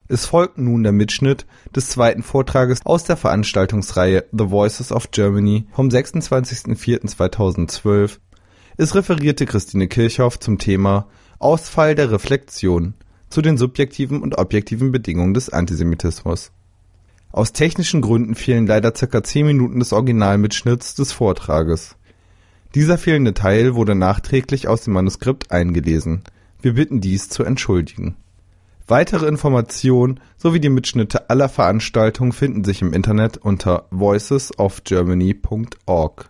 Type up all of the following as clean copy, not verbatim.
Es folgt nun der Mitschnitt des zweiten Vortrages aus der Veranstaltungsreihe The Voices of Germany vom 26.04.2012. Es referierte Christine Kirchhoff zum Thema Ausfall der Reflexion zu den subjektiven und objektiven Bedingungen des Antisemitismus. Aus technischen Gründen fehlen leider ca. 10 Minuten des Originalmitschnitts des Vortrages. Dieser fehlende Teil wurde nachträglich aus dem Manuskript eingelesen. Wir bitten dies zu entschuldigen. Weitere Informationen sowie die Mitschnitte aller Veranstaltungen finden sich im Internet unter voicesofgermany.org.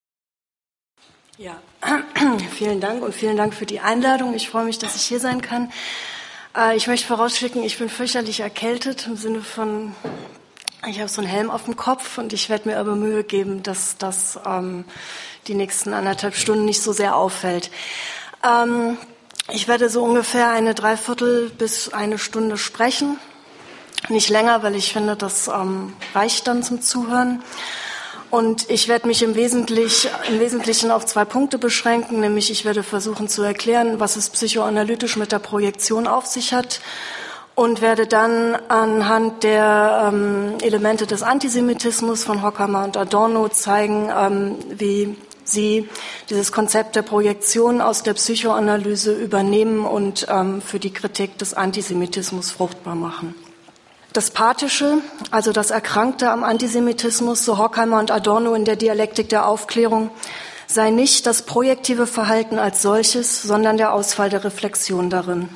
Ja, vielen Dank und vielen Dank für die Einladung. Ich freue mich, dass ich hier sein kann. Ich möchte vorausschicken, ich bin fürchterlich erkältet im Sinne von, ich habe so einen Helm auf dem Kopf und ich werde mir aber Mühe geben, dass das die nächsten 1,5 Stunden nicht so sehr auffällt. Ich werde so ungefähr eine Dreiviertel bis 1 Stunde sprechen. Nicht länger, weil ich finde, das reicht dann zum Zuhören. Und ich werde mich im Wesentlichen auf 2 Punkte beschränken, nämlich ich werde versuchen zu erklären, was es psychoanalytisch mit der Projektion auf sich hat und werde dann anhand der Elemente des Antisemitismus von Horkheimer und Adorno zeigen, wie sie dieses Konzept der Projektion aus der Psychoanalyse übernehmen und für die Kritik des Antisemitismus fruchtbar machen. Das Pathische, also das Erkrankte am Antisemitismus, so Horkheimer und Adorno in der Dialektik der Aufklärung, sei nicht das projektive Verhalten als solches, sondern der Ausfall der Reflexion darin.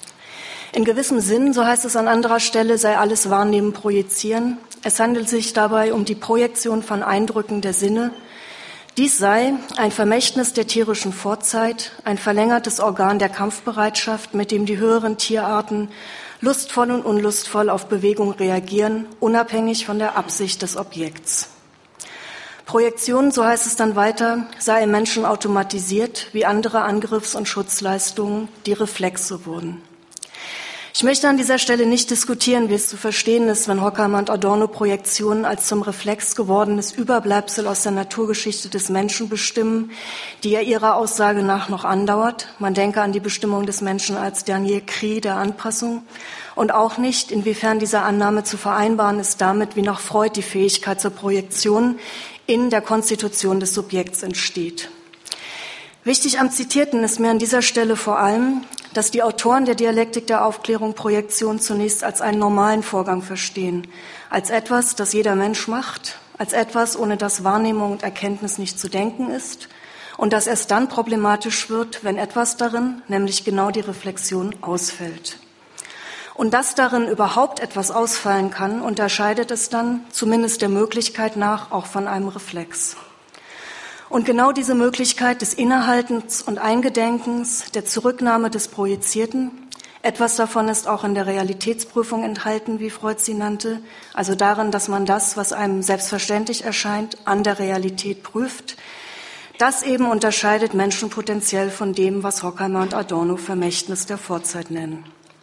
In gewissem Sinn, so heißt es an anderer Stelle, sei alles Wahrnehmen projizieren. Es handelt sich dabei um die Projektion von Eindrücken der Sinne. Dies sei ein Vermächtnis der tierischen Vorzeit, ein verlängertes Organ der Kampfbereitschaft, mit dem die höheren Tierarten lustvoll und unlustvoll auf Bewegung reagieren, unabhängig von der Absicht des Objekts. Projektion, so heißt es dann weiter, sei im Menschen automatisiert, wie andere Angriffs- und Schutzleistungen, die Reflexe wurden. Ich möchte an dieser Stelle nicht diskutieren, wie es zu verstehen ist, wenn Horkheimer und Adorno Projektionen als zum Reflex gewordenes Überbleibsel aus der Naturgeschichte des Menschen bestimmen, die ja ihrer Aussage nach noch andauert. Man denke an die Bestimmung des Menschen als Dernier Cri der Anpassung und auch nicht, inwiefern diese Annahme zu vereinbaren ist damit, wie nach Freud die Fähigkeit zur Projektion in der Konstitution des Subjekts entsteht. Wichtig am Zitierten ist mir an dieser Stelle vor allem, dass die Autoren der Dialektik der Aufklärung Projektion zunächst als einen normalen Vorgang verstehen, als etwas, das jeder Mensch macht, als etwas, ohne das Wahrnehmung und Erkenntnis nicht zu denken ist und das erst dann problematisch wird, wenn etwas darin, nämlich genau die Reflexion, ausfällt. Und dass darin überhaupt etwas ausfallen kann, unterscheidet es dann, zumindest der Möglichkeit nach, auch von einem Reflex. Und genau diese Möglichkeit des Innehaltens und Eingedenkens, der Zurücknahme des Projizierten, etwas davon ist auch in der Realitätsprüfung enthalten, wie Freud sie nannte, also darin, dass man das, was einem selbstverständlich erscheint, an der Realität prüft. Das eben unterscheidet Menschen potenziell von dem, was Horkheimer und Adorno Vermächtnis der Vorzeit nennen.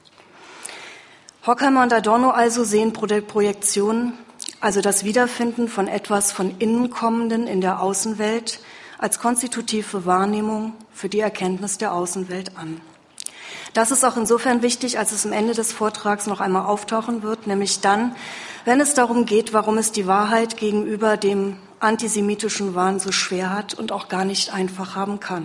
Horkheimer und Adorno also sehen Projektion, also das Wiederfinden von etwas von innen kommenden in der Außenwelt, als konstitutive Wahrnehmung für die Erkenntnis der Außenwelt an. Das ist auch insofern wichtig, als es am Ende des Vortrags noch einmal auftauchen wird, nämlich dann, wenn es darum geht, warum es die Wahrheit gegenüber dem antisemitischen Wahn so schwer hat und auch gar nicht einfach haben kann.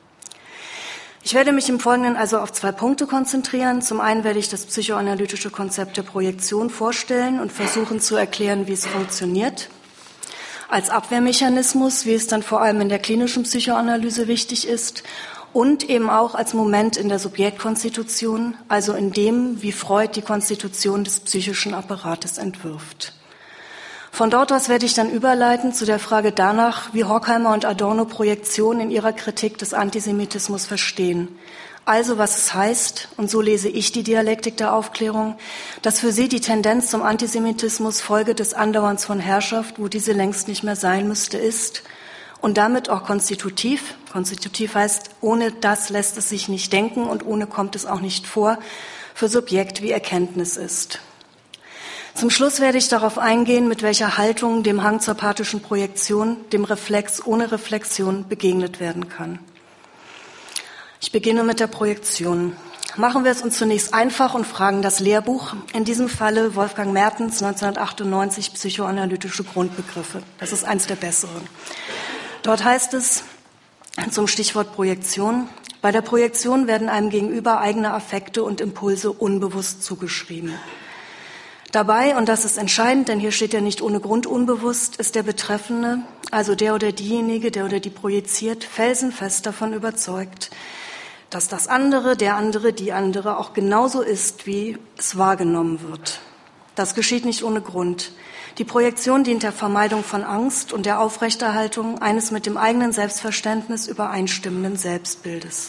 Ich werde mich im Folgenden also auf 2 Punkte konzentrieren. Zum einen werde ich das psychoanalytische Konzept der Projektion vorstellen und versuchen zu erklären, wie es funktioniert. Als Abwehrmechanismus, wie es dann vor allem in der klinischen Psychoanalyse wichtig ist. Und eben auch als Moment in der Subjektkonstitution, also in dem, wie Freud die Konstitution des psychischen Apparates entwirft. Von dort aus werde ich dann überleiten zu der Frage danach, wie Horkheimer und Adorno Projektion in ihrer Kritik des Antisemitismus verstehen. Also was es heißt, und so lese ich die Dialektik der Aufklärung, dass für sie die Tendenz zum Antisemitismus Folge des Andauerns von Herrschaft, wo diese längst nicht mehr sein müsste, ist und damit auch konstitutiv. Konstitutiv heißt, ohne das lässt es sich nicht denken und ohne kommt es auch nicht vor, für Subjekt wie Erkenntnis ist. Zum Schluss werde ich darauf eingehen, mit welcher Haltung dem Hang zur pathischen Projektion, dem Reflex ohne Reflexion begegnet werden kann. Ich beginne mit der Projektion. Machen wir es uns zunächst einfach und fragen das Lehrbuch, in diesem Falle Wolfgang Mertens 1998 Psychoanalytische Grundbegriffe. Das ist eins der besseren. Dort heißt es zum Stichwort Projektion: Bei der Projektion werden einem gegenüber eigene Affekte und Impulse unbewusst zugeschrieben. Dabei, und das ist entscheidend, denn hier steht ja nicht ohne Grund unbewusst, ist der Betreffende, also der oder diejenige, der oder die projiziert, felsenfest davon überzeugt, dass das andere, der andere, die andere auch genauso ist, wie es wahrgenommen wird. Das geschieht nicht ohne Grund. Die Projektion dient der Vermeidung von Angst und der Aufrechterhaltung eines mit dem eigenen Selbstverständnis übereinstimmenden Selbstbildes.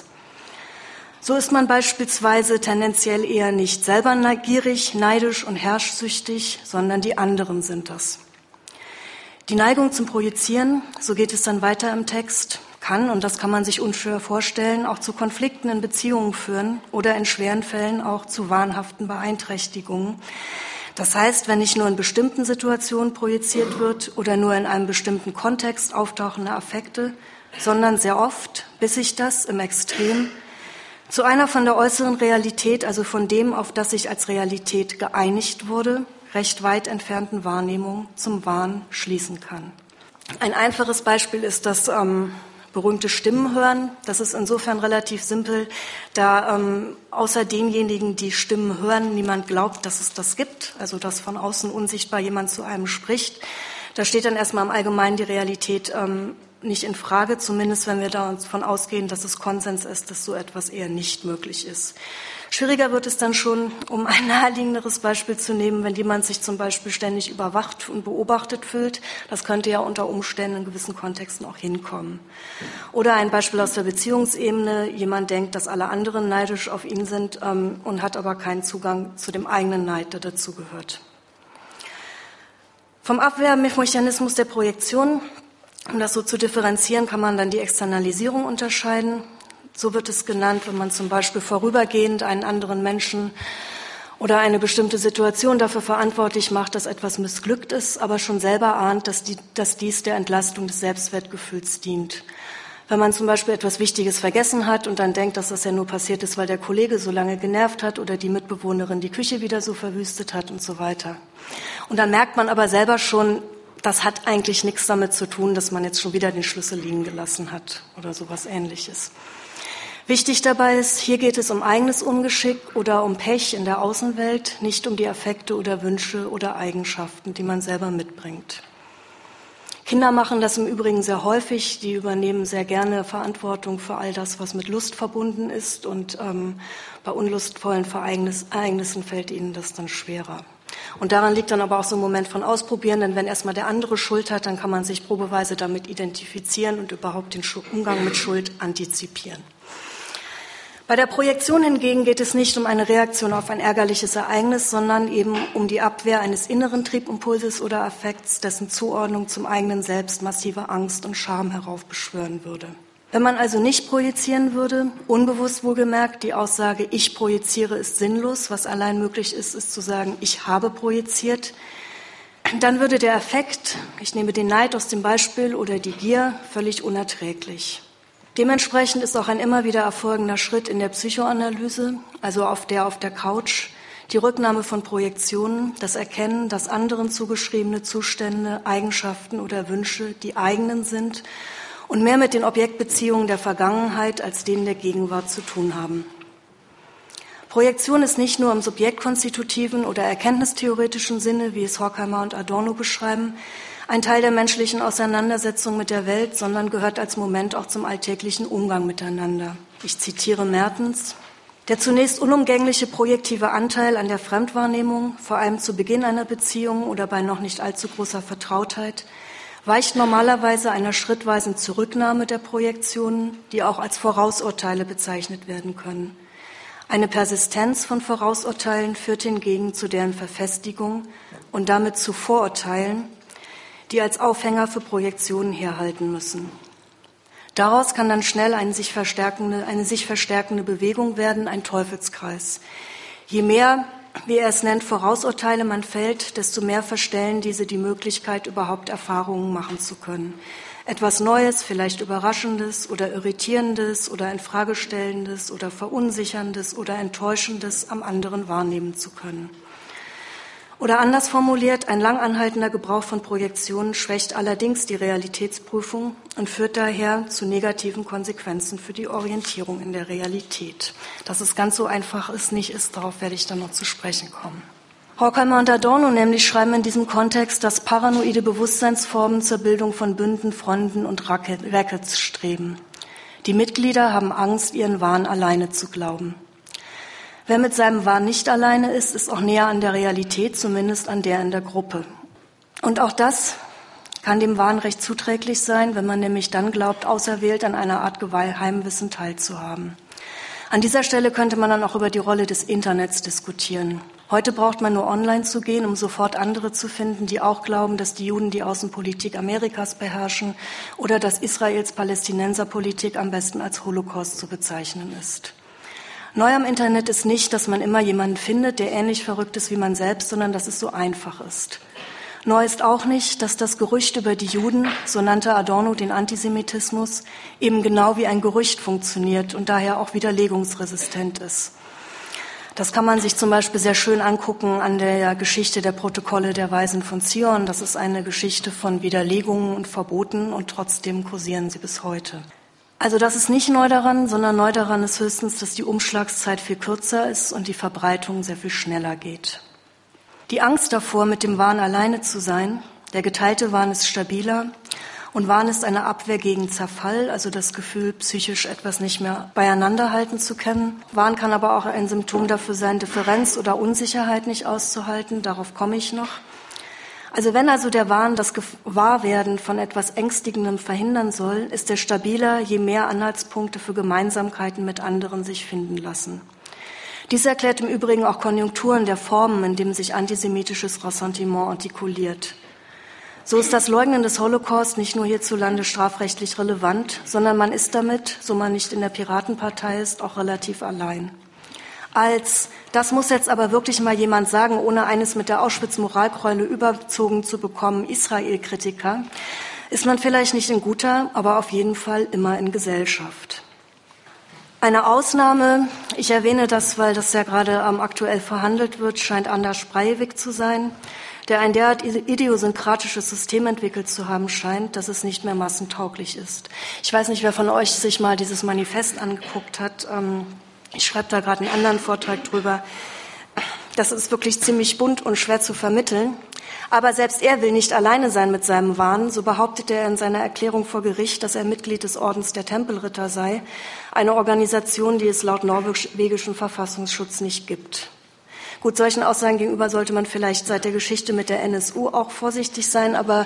So ist man beispielsweise tendenziell eher nicht selber neugierig, neidisch und herrschsüchtig, sondern die anderen sind das. Die Neigung zum Projizieren, so geht es dann weiter im Text, kann, und das kann man sich unschwer vorstellen, auch zu Konflikten in Beziehungen führen oder in schweren Fällen auch zu wahnhaften Beeinträchtigungen. Das heißt, wenn nicht nur in bestimmten Situationen projiziert wird oder nur in einem bestimmten Kontext auftauchende Affekte, sondern sehr oft, bis sich das im Extrem zu einer von der äußeren Realität, also von dem, auf das sich als Realität geeinigt wurde, recht weit entfernten Wahrnehmung zum Wahn schließen kann. Ein einfaches Beispiel ist das berühmte Stimmen hören. Das ist insofern relativ simpel, da außer denjenigen, die Stimmen hören, niemand glaubt, dass es das gibt, also dass von außen unsichtbar jemand zu einem spricht. Da steht dann erstmal im Allgemeinen die Realität nicht in Frage, zumindest wenn wir davon ausgehen, dass es Konsens ist, dass so etwas eher nicht möglich ist. Schwieriger wird es dann schon, um ein naheliegenderes Beispiel zu nehmen, wenn jemand sich zum Beispiel ständig überwacht und beobachtet fühlt. Das könnte ja unter Umständen in gewissen Kontexten auch hinkommen. Oder ein Beispiel aus der Beziehungsebene. Jemand denkt, dass alle anderen neidisch auf ihn sind und hat aber keinen Zugang zu dem eigenen Neid, der dazugehört. Vom Abwehrmechanismus der Projektion, um das so zu differenzieren, kann man dann die Externalisierung unterscheiden. So wird es genannt, wenn man zum Beispiel vorübergehend einen anderen Menschen oder eine bestimmte Situation dafür verantwortlich macht, dass etwas missglückt ist, aber schon selber ahnt, dass dies der Entlastung des Selbstwertgefühls dient. Wenn man zum Beispiel etwas Wichtiges vergessen hat und dann denkt, dass das ja nur passiert ist, weil der Kollege so lange genervt hat oder die Mitbewohnerin die Küche wieder so verwüstet hat und so weiter. Und dann merkt man aber selber schon, das hat eigentlich nichts damit zu tun, dass man jetzt schon wieder den Schlüssel liegen gelassen hat oder sowas Ähnliches. Wichtig dabei ist, hier geht es um eigenes Ungeschick oder um Pech in der Außenwelt, nicht um die Affekte oder Wünsche oder Eigenschaften, die man selber mitbringt. Kinder machen das im Übrigen sehr häufig. Die übernehmen sehr gerne Verantwortung für all das, was mit Lust verbunden ist. Und bei unlustvollen Ereignissen fällt ihnen das dann schwerer. Und daran liegt dann aber auch so ein Moment von Ausprobieren, denn wenn erstmal der andere Schuld hat, dann kann man sich probeweise damit identifizieren und überhaupt den Umgang mit Schuld antizipieren. Bei der Projektion hingegen geht es nicht um eine Reaktion auf ein ärgerliches Ereignis, sondern eben um die Abwehr eines inneren Triebimpulses oder Affekts, dessen Zuordnung zum eigenen Selbst massive Angst und Scham heraufbeschwören würde. Wenn man also nicht projizieren würde, unbewusst wohlgemerkt, die Aussage, ich projiziere, ist sinnlos. Was allein möglich ist, ist zu sagen, ich habe projiziert. Dann würde der Affekt, ich nehme den Neid aus dem Beispiel, oder die Gier, völlig unerträglich. Dementsprechend ist auch ein immer wieder erfolgender Schritt in der Psychoanalyse, also auf der Couch, die Rücknahme von Projektionen, das Erkennen, dass anderen zugeschriebene Zustände, Eigenschaften oder Wünsche die eigenen sind und mehr mit den Objektbeziehungen der Vergangenheit als denen der Gegenwart zu tun haben. Projektion ist nicht nur im subjektkonstitutiven oder erkenntnistheoretischen Sinne, wie es Horkheimer und Adorno beschreiben, ein Teil der menschlichen Auseinandersetzung mit der Welt, sondern gehört als Moment auch zum alltäglichen Umgang miteinander. Ich zitiere Mertens: Der zunächst unumgängliche projektive Anteil an der Fremdwahrnehmung, vor allem zu Beginn einer Beziehung oder bei noch nicht allzu großer Vertrautheit, weicht normalerweise einer schrittweisen Zurücknahme der Projektionen, die auch als Vorausurteile bezeichnet werden können. Eine Persistenz von Vorausurteilen führt hingegen zu deren Verfestigung und damit zu Vorurteilen, die als Aufhänger für Projektionen herhalten müssen. Daraus kann dann schnell eine sich verstärkende Bewegung werden, ein Teufelskreis. Je mehr, wie er es nennt, Vorausurteile man fällt, desto mehr verstellen diese die Möglichkeit, überhaupt Erfahrungen machen zu können. Etwas Neues, vielleicht Überraschendes oder Irritierendes oder Infragestellendes oder Verunsicherndes oder Enttäuschendes am anderen wahrnehmen zu können. Oder anders formuliert, ein lang anhaltender Gebrauch von Projektionen schwächt allerdings die Realitätsprüfung und führt daher zu negativen Konsequenzen für die Orientierung in der Realität. Dass es ganz so einfach nicht ist, darauf werde ich dann noch zu sprechen kommen. Horkheimer und Adorno nämlich schreiben in diesem Kontext, dass paranoide Bewusstseinsformen zur Bildung von Bünden, Fronten und Rackets streben. Die Mitglieder haben Angst, ihren Wahn alleine zu glauben. Wer mit seinem Wahn nicht alleine ist, ist auch näher an der Realität, zumindest an der in der Gruppe. Und auch das kann dem Wahn recht zuträglich sein, wenn man nämlich dann glaubt, auserwählt an einer Art Geheimwissen teilzuhaben. An dieser Stelle könnte man dann auch über die Rolle des Internets diskutieren. Heute braucht man nur online zu gehen, um sofort andere zu finden, die auch glauben, dass die Juden die Außenpolitik Amerikas beherrschen oder dass Israels Palästinenserpolitik am besten als Holocaust zu bezeichnen ist. Neu am Internet ist nicht, dass man immer jemanden findet, der ähnlich verrückt ist wie man selbst, sondern dass es so einfach ist. Neu ist auch nicht, dass das Gerücht über die Juden, so nannte Adorno den Antisemitismus, eben genau wie ein Gerücht funktioniert und daher auch widerlegungsresistent ist. Das kann man sich zum Beispiel sehr schön angucken an der Geschichte der Protokolle der Weisen von Zion. Das ist eine Geschichte von Widerlegungen und Verboten und trotzdem kursieren sie bis heute. Also das ist nicht neu daran, sondern neu daran ist höchstens, dass die Umschlagszeit viel kürzer ist und die Verbreitung sehr viel schneller geht. Die Angst davor, mit dem Wahn alleine zu sein, der geteilte Wahn ist stabiler und Wahn ist eine Abwehr gegen Zerfall, also das Gefühl, psychisch etwas nicht mehr beieinander halten zu können. Wahn kann aber auch ein Symptom dafür sein, Differenz oder Unsicherheit nicht auszuhalten, darauf komme ich noch. Also wenn also der Wahn das Gewahrwerden von etwas Ängstigendem verhindern soll, ist er stabiler, je mehr Anhaltspunkte für Gemeinsamkeiten mit anderen sich finden lassen. Dies erklärt im Übrigen auch Konjunkturen der Formen, in denen sich antisemitisches Ressentiment artikuliert. So ist das Leugnen des Holocaust nicht nur hierzulande strafrechtlich relevant, sondern man ist damit, so man nicht in der Piratenpartei ist, auch relativ allein. Das muss jetzt aber wirklich mal jemand sagen, ohne eines mit der Auschwitz-Moralkeule überzogen zu bekommen, Israel-Kritiker, ist man vielleicht nicht in guter, aber auf jeden Fall immer in Gesellschaft. Eine Ausnahme, ich erwähne das, weil das ja gerade aktuell verhandelt wird, scheint Anders Breivik zu sein, der ein derart idiosynkratisches System entwickelt zu haben scheint, dass es nicht mehr massentauglich ist. Ich weiß nicht, wer von euch sich mal dieses Manifest angeguckt hat. Ich schreibe da gerade einen anderen Vortrag drüber. Das ist wirklich ziemlich bunt und schwer zu vermitteln. Aber selbst er will nicht alleine sein mit seinem Wahn. So behauptet er in seiner Erklärung vor Gericht, dass er Mitglied des Ordens der Tempelritter sei, eine Organisation, die es laut norwegischem Verfassungsschutz nicht gibt. Gut, solchen Aussagen gegenüber sollte man vielleicht seit der Geschichte mit der NSU auch vorsichtig sein, aber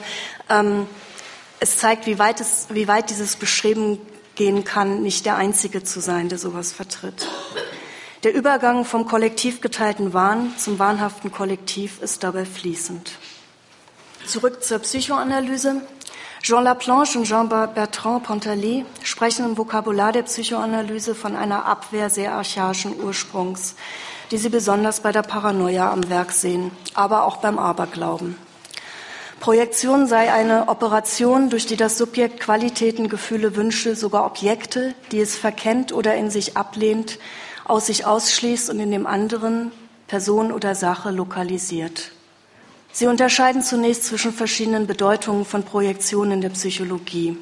es zeigt, wie weit dieses Bestreben gehen kann, nicht der Einzige zu sein, der sowas vertritt. Der Übergang vom kollektiv geteilten Wahn zum wahnhaften Kollektiv ist dabei fließend. Zurück zur Psychoanalyse. Jean Laplanche und Jean-Bertrand Pontalet sprechen im Vokabular der Psychoanalyse von einer Abwehr sehr archaischen Ursprungs, die sie besonders bei der Paranoia am Werk sehen, aber auch beim Aberglauben. Projektion sei eine Operation, durch die das Subjekt Qualitäten, Gefühle, Wünsche, sogar Objekte, die es verkennt oder in sich ablehnt, aus sich ausschließt und in dem anderen, Person oder Sache, lokalisiert. Sie unterscheiden zunächst zwischen verschiedenen Bedeutungen von Projektionen in der Psychologie.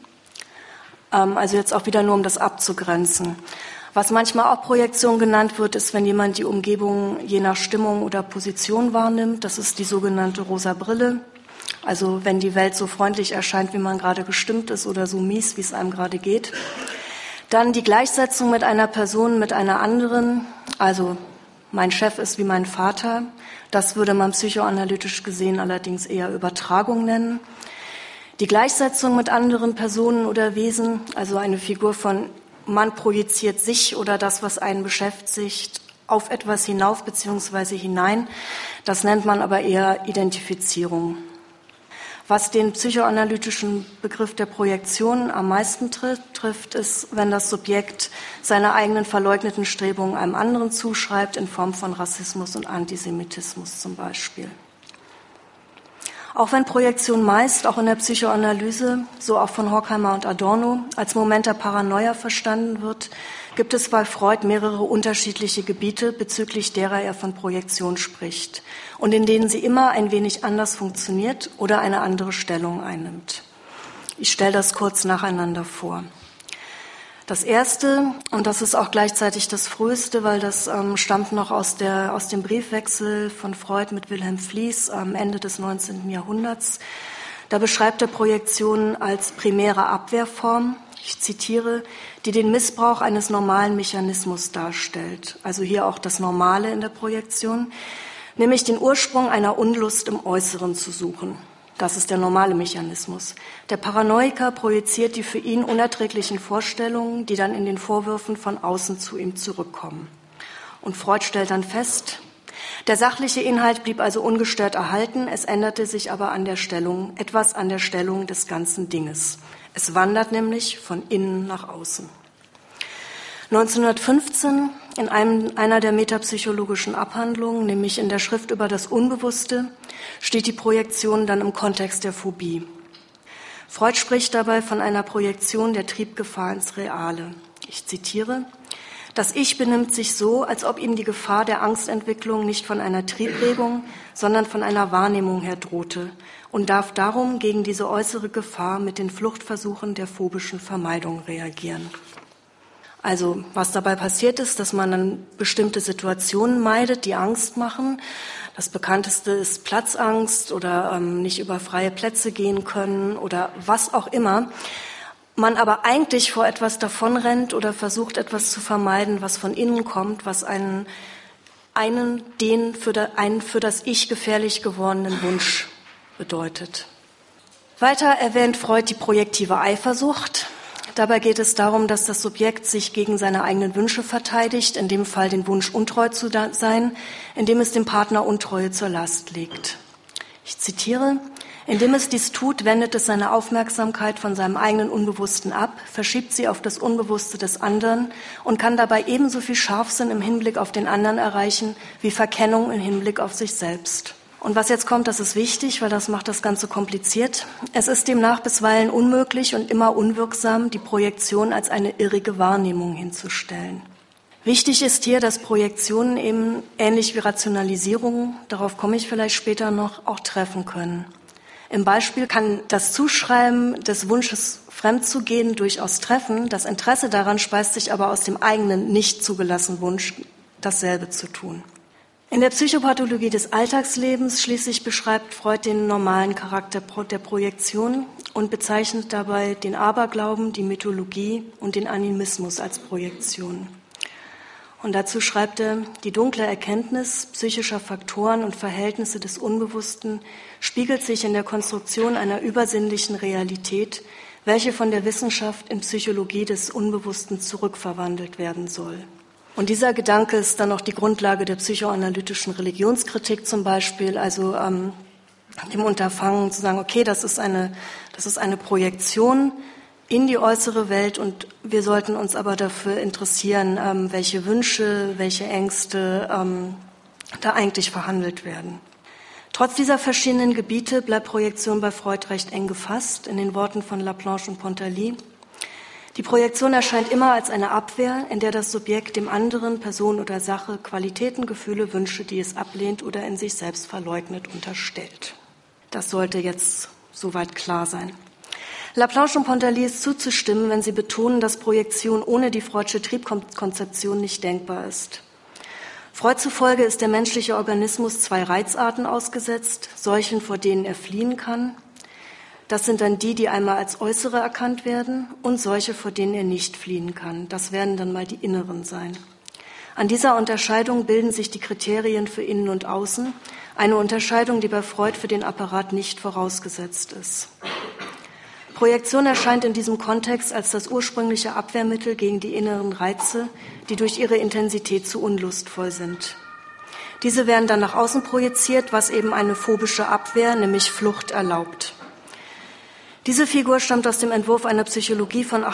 Also jetzt auch wieder nur, um das abzugrenzen. Was manchmal auch Projektion genannt wird, ist, wenn jemand die Umgebung je nach Stimmung oder Position wahrnimmt. Das ist die sogenannte rosa Brille. Also wenn die Welt so freundlich erscheint, wie man gerade gestimmt ist, oder so mies, wie es einem gerade geht. Dann die Gleichsetzung mit einer Person, mit einer anderen. Also mein Chef ist wie mein Vater. Das würde man psychoanalytisch gesehen allerdings eher Übertragung nennen. Die Gleichsetzung mit anderen Personen oder Wesen, also eine Figur von man projiziert sich oder das, was einen beschäftigt, auf etwas hinauf bzw. hinein. Das nennt man aber eher Identifizierung. Was den psychoanalytischen Begriff der Projektion am meisten trifft, ist, wenn das Subjekt seine eigenen verleugneten Strebungen einem anderen zuschreibt, in Form von Rassismus und Antisemitismus zum Beispiel. Auch wenn Projektion meist, auch in der Psychoanalyse, so auch von Horkheimer und Adorno, als Moment der Paranoia verstanden wird, gibt es bei Freud mehrere unterschiedliche Gebiete, bezüglich derer er von Projektion spricht und in denen sie immer ein wenig anders funktioniert oder eine andere Stellung einnimmt. Ich stelle das kurz nacheinander vor. Das erste, und das ist auch gleichzeitig das früheste, weil das stammt noch aus dem Briefwechsel von Freud mit Wilhelm Fliess am Ende des 19. Jahrhunderts. Da beschreibt er Projektionen als primäre Abwehrform, ich zitiere, die den Missbrauch eines normalen Mechanismus darstellt. Also hier auch das Normale in der Projektion, nämlich den Ursprung einer Unlust im Äußeren zu suchen. Das ist der normale Mechanismus. Der Paranoiker projiziert die für ihn unerträglichen Vorstellungen, die dann in den Vorwürfen von außen zu ihm zurückkommen. Und Freud stellt dann fest, der sachliche Inhalt blieb also ungestört erhalten, es änderte sich aber etwas an der Stellung des ganzen Dinges. Es wandert nämlich von innen nach außen. 1915 in einer der metapsychologischen Abhandlungen, nämlich in der Schrift über das Unbewusste, steht die Projektion dann im Kontext der Phobie. Freud spricht dabei von einer Projektion der Triebgefahr ins Reale. Ich zitiere, das Ich benimmt sich so, als ob ihm die Gefahr der Angstentwicklung nicht von einer Triebregung, sondern von einer Wahrnehmung her drohte und darf darum gegen diese äußere Gefahr mit den Fluchtversuchen der phobischen Vermeidung reagieren. Also was dabei passiert ist, dass man dann bestimmte Situationen meidet, die Angst machen. Das bekannteste ist Platzangst oder nicht über freie Plätze gehen können oder was auch immer. Man aber eigentlich vor etwas davonrennt oder versucht, etwas zu vermeiden, was von innen kommt, was einen für das Ich gefährlich gewordenen Wunsch bedeutet. Weiter erwähnt Freud die projektive Eifersucht. Dabei geht es darum, dass das Subjekt sich gegen seine eigenen Wünsche verteidigt, in dem Fall den Wunsch, untreu zu sein, indem es dem Partner Untreue zur Last legt. Ich zitiere, indem es dies tut, wendet es seine Aufmerksamkeit von seinem eigenen Unbewussten ab, verschiebt sie auf das Unbewusste des anderen und kann dabei ebenso viel Scharfsinn im Hinblick auf den anderen erreichen, wie Verkennung im Hinblick auf sich selbst. Und was jetzt kommt, das ist wichtig, weil das macht das Ganze kompliziert. Es ist demnach bisweilen unmöglich und immer unwirksam, die Projektion als eine irrige Wahrnehmung hinzustellen. Wichtig ist hier, dass Projektionen eben ähnlich wie Rationalisierungen, darauf komme ich vielleicht später noch, auch treffen können. Im Beispiel kann das Zuschreiben des Wunsches, fremd zu gehen, durchaus treffen. Das Interesse daran speist sich aber aus dem eigenen nicht zugelassenen Wunsch, dasselbe zu tun. In der Psychopathologie des Alltagslebens schließlich beschreibt Freud den normalen Charakter der Projektion und bezeichnet dabei den Aberglauben, die Mythologie und den Animismus als Projektion. Und dazu schreibt er, die dunkle Erkenntnis psychischer Faktoren und Verhältnisse des Unbewussten spiegelt sich in der Konstruktion einer übersinnlichen Realität, welche von der Wissenschaft in Psychologie des Unbewussten zurückverwandelt werden soll. Und dieser Gedanke ist dann auch die Grundlage der psychoanalytischen Religionskritik zum Beispiel, also dem Unterfangen zu sagen, okay, das ist eine Projektion in die äußere Welt und wir sollten uns aber dafür interessieren, welche Wünsche, welche Ängste da eigentlich verhandelt werden. Trotz dieser verschiedenen Gebiete bleibt Projektion bei Freud recht eng gefasst, in den Worten von Laplanche und Pontarlier. Die Projektion erscheint immer als eine Abwehr, in der das Subjekt dem anderen, Person oder Sache Qualitäten, Gefühle, Wünsche, die es ablehnt oder in sich selbst verleugnet, unterstellt. Das sollte jetzt soweit klar sein. Laplanche und Pontarlier ist zuzustimmen, wenn sie betonen, dass Projektion ohne die Freudsche Triebkonzeption nicht denkbar ist. Freud zufolge ist der menschliche Organismus zwei Reizarten ausgesetzt, solchen, vor denen er fliehen kann. Das sind dann die einmal als äußere erkannt werden und solche, vor denen er nicht fliehen kann. Das werden dann mal die inneren sein. An dieser Unterscheidung bilden sich die Kriterien für Innen und Außen, eine Unterscheidung, die bei Freud für den Apparat nicht vorausgesetzt ist. Projektion erscheint in diesem Kontext als das ursprüngliche Abwehrmittel gegen die inneren Reize, die durch ihre Intensität zu unlustvoll sind. Diese werden dann nach außen projiziert, was eben eine phobische Abwehr, nämlich Flucht, erlaubt. Diese Figur stammt aus dem Entwurf einer Psychologie von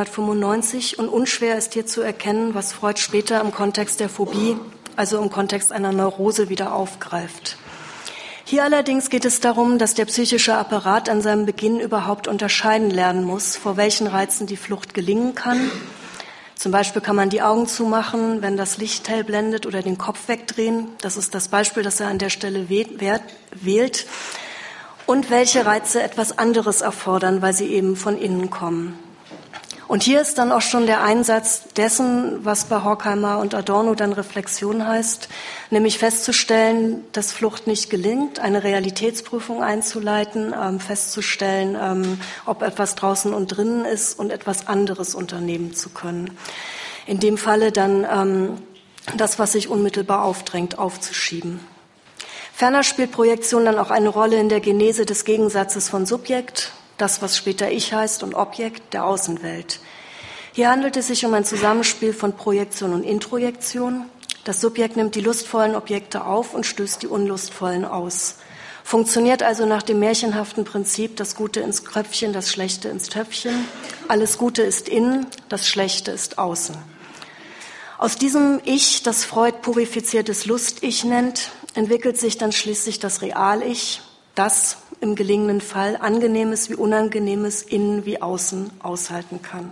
1895 und unschwer ist hier zu erkennen, was Freud später im Kontext der Phobie, also im Kontext einer Neurose, wieder aufgreift. Hier allerdings geht es darum, dass der psychische Apparat an seinem Beginn überhaupt unterscheiden lernen muss, vor welchen Reizen die Flucht gelingen kann. Zum Beispiel kann man die Augen zumachen, wenn das Licht hell blendet, oder den Kopf wegdrehen. Das ist das Beispiel, das er an der Stelle wählt. Und welche Reize etwas anderes erfordern, weil sie eben von innen kommen. Und hier ist dann auch schon der Einsatz dessen, was bei Horkheimer und Adorno dann Reflexion heißt, nämlich festzustellen, dass Flucht nicht gelingt, eine Realitätsprüfung einzuleiten, festzustellen, ob etwas draußen und drinnen ist und etwas anderes unternehmen zu können. In dem Falle dann das, was sich unmittelbar aufdrängt, aufzuschieben. Ferner spielt Projektion dann auch eine Rolle in der Genese des Gegensatzes von Subjekt, das, was später Ich heißt, und Objekt der Außenwelt. Hier handelt es sich um ein Zusammenspiel von Projektion und Introjektion. Das Subjekt nimmt die lustvollen Objekte auf und stößt die unlustvollen aus. Funktioniert also nach dem märchenhaften Prinzip, das Gute ins Kröpfchen, das Schlechte ins Töpfchen. Alles Gute ist innen, das Schlechte ist außen. Aus diesem Ich, das Freud purifiziertes Lust-Ich nennt, entwickelt sich dann schließlich das Real-Ich, das im gelingenden Fall Angenehmes wie Unangenehmes innen wie außen aushalten kann.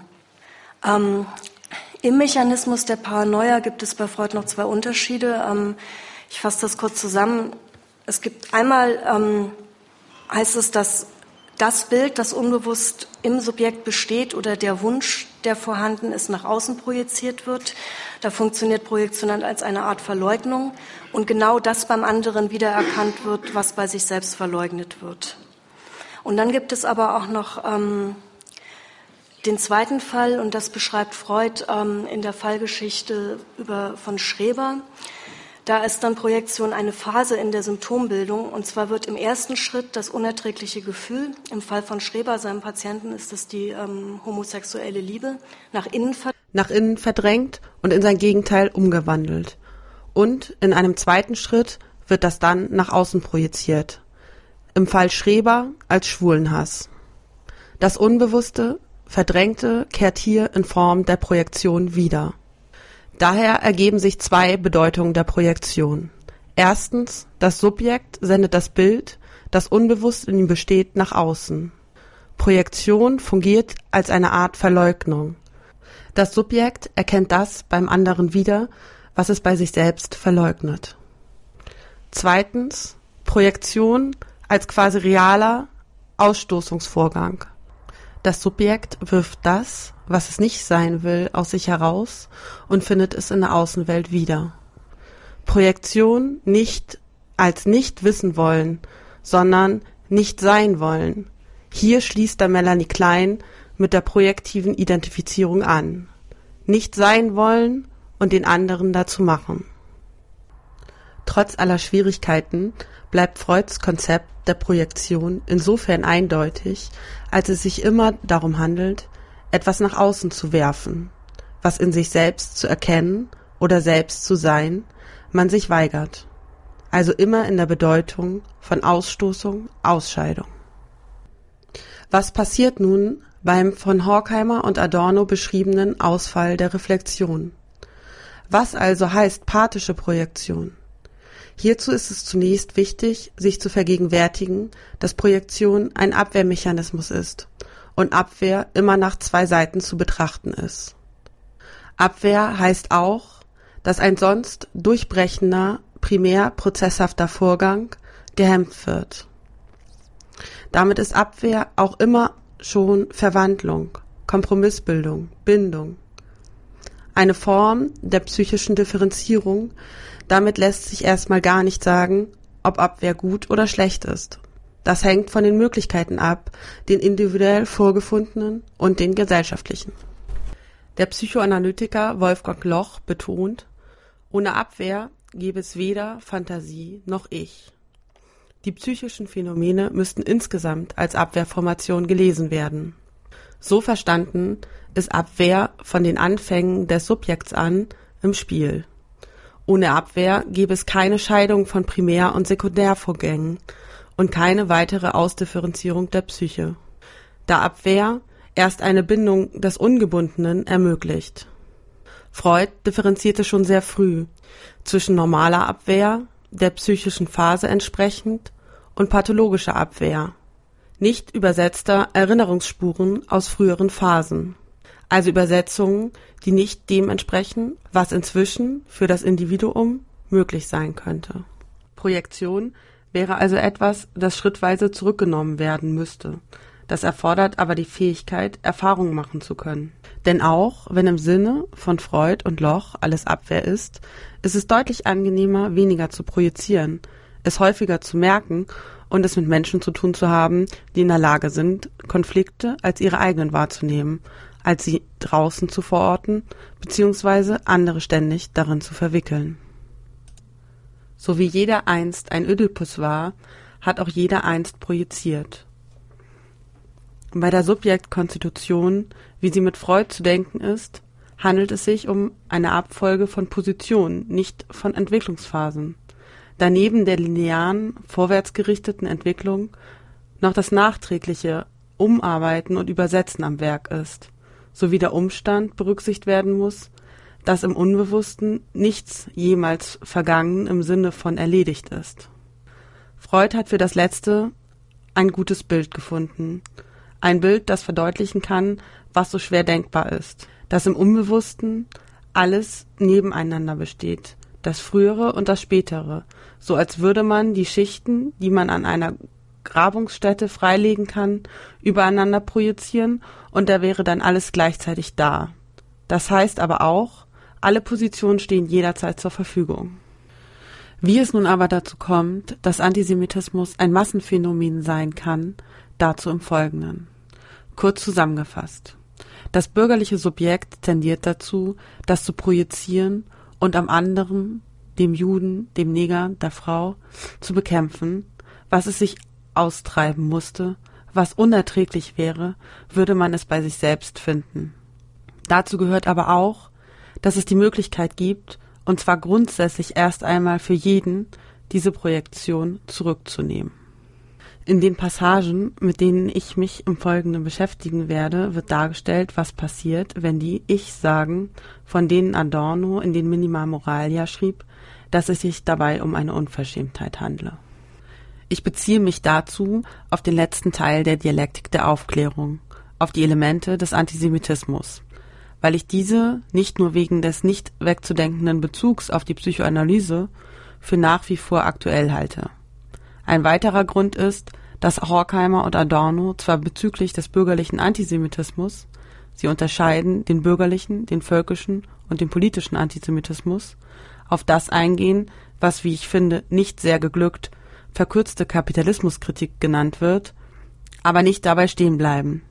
Im Mechanismus der Paranoia gibt es bei Freud noch zwei Unterschiede. Ich fasse das kurz zusammen. Es gibt einmal, heißt es, dass das Bild, das unbewusst im Subjekt besteht, oder der Wunsch, der vorhanden ist, nach außen projiziert wird. Da funktioniert Projektion als eine Art Verleugnung und genau das beim anderen wiedererkannt wird, was bei sich selbst verleugnet wird. Und dann gibt es aber auch noch den zweiten Fall, und das beschreibt Freud in der Fallgeschichte von Schreber. Da ist dann Projektion eine Phase in der Symptombildung, und zwar wird im ersten Schritt das unerträgliche Gefühl, im Fall von Schreber, seinem Patienten, ist es die homosexuelle Liebe, nach innen verdrängt und in sein Gegenteil umgewandelt. Und in einem zweiten Schritt wird das dann nach außen projiziert. Im Fall Schreber als Schwulenhass. Das Unbewusste, Verdrängte kehrt hier in Form der Projektion wieder. Daher ergeben sich zwei Bedeutungen der Projektion. Erstens, das Subjekt sendet das Bild, das unbewusst in ihm besteht, nach außen. Projektion fungiert als eine Art Verleugnung. Das Subjekt erkennt das beim anderen wieder, was es bei sich selbst verleugnet. Zweitens, Projektion als quasi realer Ausstoßungsvorgang. Das Subjekt wirft das, was es nicht sein will, aus sich heraus und findet es in der Außenwelt wieder. Projektion nicht als nicht wissen wollen, sondern nicht sein wollen. Hier schließt da Melanie Klein mit der projektiven Identifizierung an. Nicht sein wollen und den anderen dazu machen. Trotz aller Schwierigkeiten bleibt Freuds Konzept der Projektion insofern eindeutig, als es sich immer darum handelt, etwas nach außen zu werfen, was in sich selbst zu erkennen oder selbst zu sein, man sich weigert. Also immer in der Bedeutung von Ausstoßung, Ausscheidung. Was passiert nun beim von Horkheimer und Adorno beschriebenen Ausfall der Reflexion? Was also heißt pathische Projektion? Hierzu ist es zunächst wichtig, sich zu vergegenwärtigen, dass Projektion ein Abwehrmechanismus ist und Abwehr immer nach zwei Seiten zu betrachten ist. Abwehr heißt auch, dass ein sonst durchbrechender, primär prozesshafter Vorgang gehemmt wird. Damit ist Abwehr auch immer schon Verwandlung, Kompromissbildung, Bindung. Eine Form der psychischen Differenzierung. Damit lässt sich erstmal gar nicht sagen, ob Abwehr gut oder schlecht ist. Das hängt von den Möglichkeiten ab, den individuell vorgefundenen und den gesellschaftlichen. Der Psychoanalytiker Wolfgang Loch betont, ohne Abwehr gäbe es weder Fantasie noch Ich. Die psychischen Phänomene müssten insgesamt als Abwehrformation gelesen werden. So verstanden ist Abwehr von den Anfängen des Subjekts an im Spiel. Ohne Abwehr gäbe es keine Scheidung von Primär- und Sekundärvorgängen und keine weitere Ausdifferenzierung der Psyche, da Abwehr erst eine Bindung des Ungebundenen ermöglicht. Freud differenzierte schon sehr früh zwischen normaler Abwehr, der psychischen Phase entsprechend, und pathologische Abwehr, nicht übersetzter Erinnerungsspuren aus früheren Phasen, also Übersetzungen, die nicht dem entsprechen, was inzwischen für das Individuum möglich sein könnte. Projektion wäre also etwas, das schrittweise zurückgenommen werden müsste. Das erfordert aber die Fähigkeit, Erfahrungen machen zu können. Denn auch, wenn im Sinne von Freud und Loch alles Abwehr ist es deutlich angenehmer, weniger zu projizieren, es häufiger zu merken und es mit Menschen zu tun zu haben, die in der Lage sind, Konflikte als ihre eigenen wahrzunehmen, als sie draußen zu verorten, beziehungsweise andere ständig darin zu verwickeln. So wie jeder einst ein Ödipus war, hat auch jeder einst projiziert. Bei der Subjektkonstitution, wie sie mit Freud zu denken ist, handelt es sich um eine Abfolge von Positionen, nicht von Entwicklungsphasen. Da neben der linearen, vorwärtsgerichteten Entwicklung noch das nachträgliche Umarbeiten und Übersetzen am Werk ist, sowie der Umstand berücksichtigt werden muss, dass im Unbewussten nichts jemals vergangen im Sinne von erledigt ist. Freud hat für das Letzte ein gutes Bild gefunden. Ein Bild, das verdeutlichen kann, was so schwer denkbar ist. Dass im Unbewussten alles nebeneinander besteht, das Frühere und das Spätere, so als würde man die Schichten, die man an einer Grabungsstätte freilegen kann, übereinander projizieren und da wäre dann alles gleichzeitig da. Das heißt aber auch, alle Positionen stehen jederzeit zur Verfügung. Wie es nun aber dazu kommt, dass Antisemitismus ein Massenphänomen sein kann, dazu im Folgenden. Kurz zusammengefasst. Das bürgerliche Subjekt tendiert dazu, das zu projizieren und am anderen, dem Juden, dem Neger, der Frau, zu bekämpfen, was es sich austreiben musste, was unerträglich wäre, würde man es bei sich selbst finden. Dazu gehört aber auch, dass es die Möglichkeit gibt, und zwar grundsätzlich erst einmal für jeden, diese Projektion zurückzunehmen. In den Passagen, mit denen ich mich im Folgenden beschäftigen werde, wird dargestellt, was passiert, wenn die Ich-Sagen, von denen Adorno in den Minima Moralia schrieb, dass es sich dabei um eine Unverschämtheit handle. Ich beziehe mich dazu auf den letzten Teil der Dialektik der Aufklärung, auf die Elemente des Antisemitismus, weil ich diese nicht nur wegen des nicht wegzudenkenden Bezugs auf die Psychoanalyse für nach wie vor aktuell halte. Ein weiterer Grund ist, dass Horkheimer und Adorno zwar bezüglich des bürgerlichen Antisemitismus, sie unterscheiden den bürgerlichen, den völkischen und den politischen Antisemitismus, auf das eingehen, was, wie ich finde, nicht sehr geglückt, verkürzte Kapitalismuskritik genannt wird, aber nicht dabei stehen bleiben.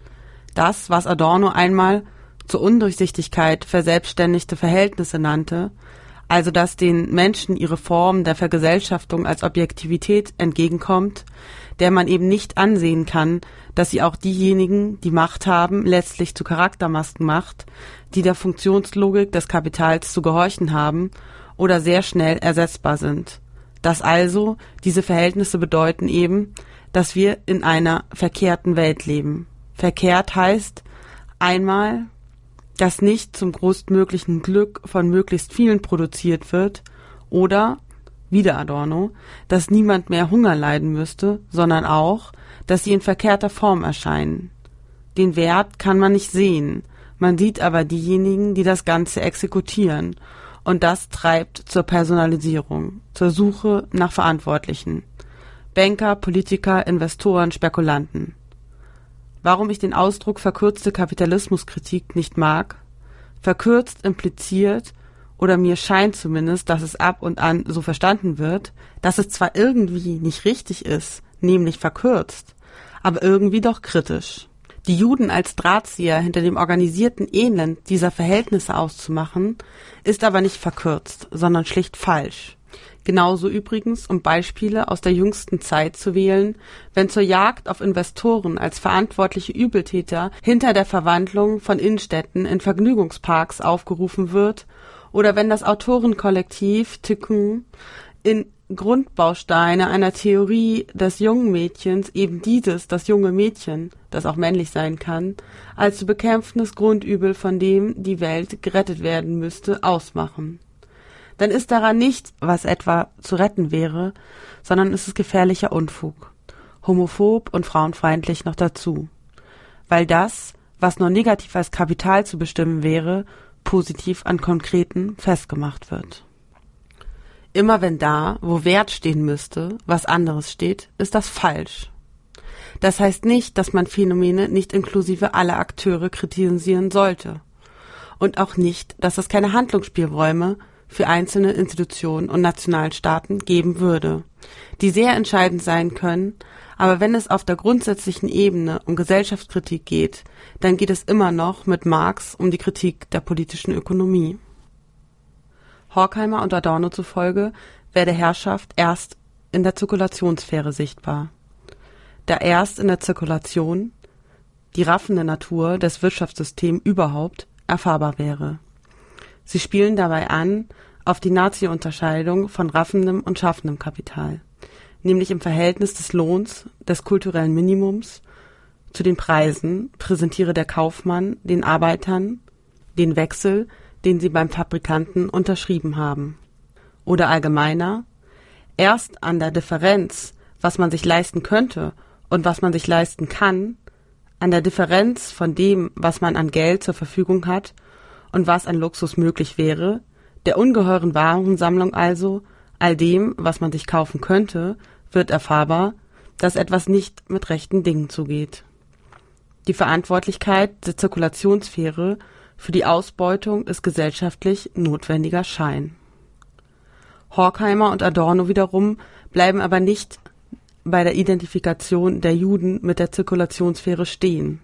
Das, was Adorno einmal zur Undurchsichtigkeit verselbstständigte Verhältnisse nannte, also dass den Menschen ihre Form der Vergesellschaftung als Objektivität entgegenkommt, der man eben nicht ansehen kann, dass sie auch diejenigen, die Macht haben, letztlich zu Charaktermasken macht, die der Funktionslogik des Kapitals zu gehorchen haben oder sehr schnell ersetzbar sind. Dass also diese Verhältnisse bedeuten eben, dass wir in einer verkehrten Welt leben. Verkehrt heißt einmal, dass nicht zum größtmöglichen Glück von möglichst vielen produziert wird oder, wieder Adorno, dass niemand mehr Hunger leiden müsste, sondern auch, dass sie in verkehrter Form erscheinen. Den Wert kann man nicht sehen, man sieht aber diejenigen, die das Ganze exekutieren, und das treibt zur Personalisierung, zur Suche nach Verantwortlichen. Banker, Politiker, Investoren, Spekulanten. Warum ich den Ausdruck verkürzte Kapitalismuskritik nicht mag? Verkürzt impliziert, oder mir scheint zumindest, dass es ab und an so verstanden wird, dass es zwar irgendwie nicht richtig ist, nämlich verkürzt, aber irgendwie doch kritisch. Die Juden als Drahtzieher hinter dem organisierten Elend dieser Verhältnisse auszumachen, ist aber nicht verkürzt, sondern schlicht falsch. Genauso übrigens, um Beispiele aus der jüngsten Zeit zu wählen, wenn zur Jagd auf Investoren als verantwortliche Übeltäter hinter der Verwandlung von Innenstädten in Vergnügungsparks aufgerufen wird oder wenn das Autorenkollektiv Tikkun in Grundbausteine einer Theorie des jungen Mädchens eben dieses, das junge Mädchen, das auch männlich sein kann, als zu bekämpfendes Grundübel, von dem die Welt gerettet werden müsste, ausmachen. dann ist daran nichts, was etwa zu retten wäre, sondern es ist gefährlicher Unfug, homophob und frauenfeindlich noch dazu, weil das, was nur negativ als Kapital zu bestimmen wäre, positiv an Konkreten festgemacht wird. Immer wenn da, wo Wert stehen müsste, was anderes steht, ist das falsch. Das heißt nicht, dass man Phänomene nicht inklusive aller Akteure kritisieren sollte. Und auch nicht, dass es keine Handlungsspielräume für einzelne Institutionen und Nationalstaaten geben würde, die sehr entscheidend sein können, aber wenn es auf der grundsätzlichen Ebene um Gesellschaftskritik geht, dann geht es immer noch mit Marx um die Kritik der politischen Ökonomie. Horkheimer und Adorno zufolge werde Herrschaft erst in der Zirkulationssphäre sichtbar. Da erst in der Zirkulation die raffende Natur des Wirtschaftssystems überhaupt erfahrbar wäre. Sie spielen dabei an auf die Nazi-Unterscheidung von raffendem und schaffendem Kapital, nämlich im Verhältnis des Lohns, des kulturellen Minimums, zu den Preisen präsentiere der Kaufmann den Arbeitern den Wechsel, den sie beim Fabrikanten unterschrieben haben. Oder allgemeiner, erst an der Differenz, was man sich leisten könnte und was man sich leisten kann, an der Differenz von dem, was man an Geld zur Verfügung hat und was an Luxus möglich wäre, der ungeheuren Warensammlung also, all dem, was man sich kaufen könnte, wird erfahrbar, dass etwas nicht mit rechten Dingen zugeht. Die Verantwortlichkeit der Zirkulationssphäre für die Ausbeutung ist gesellschaftlich notwendiger Schein. Horkheimer und Adorno wiederum bleiben aber nicht bei der Identifikation der Juden mit der Zirkulationssphäre stehen.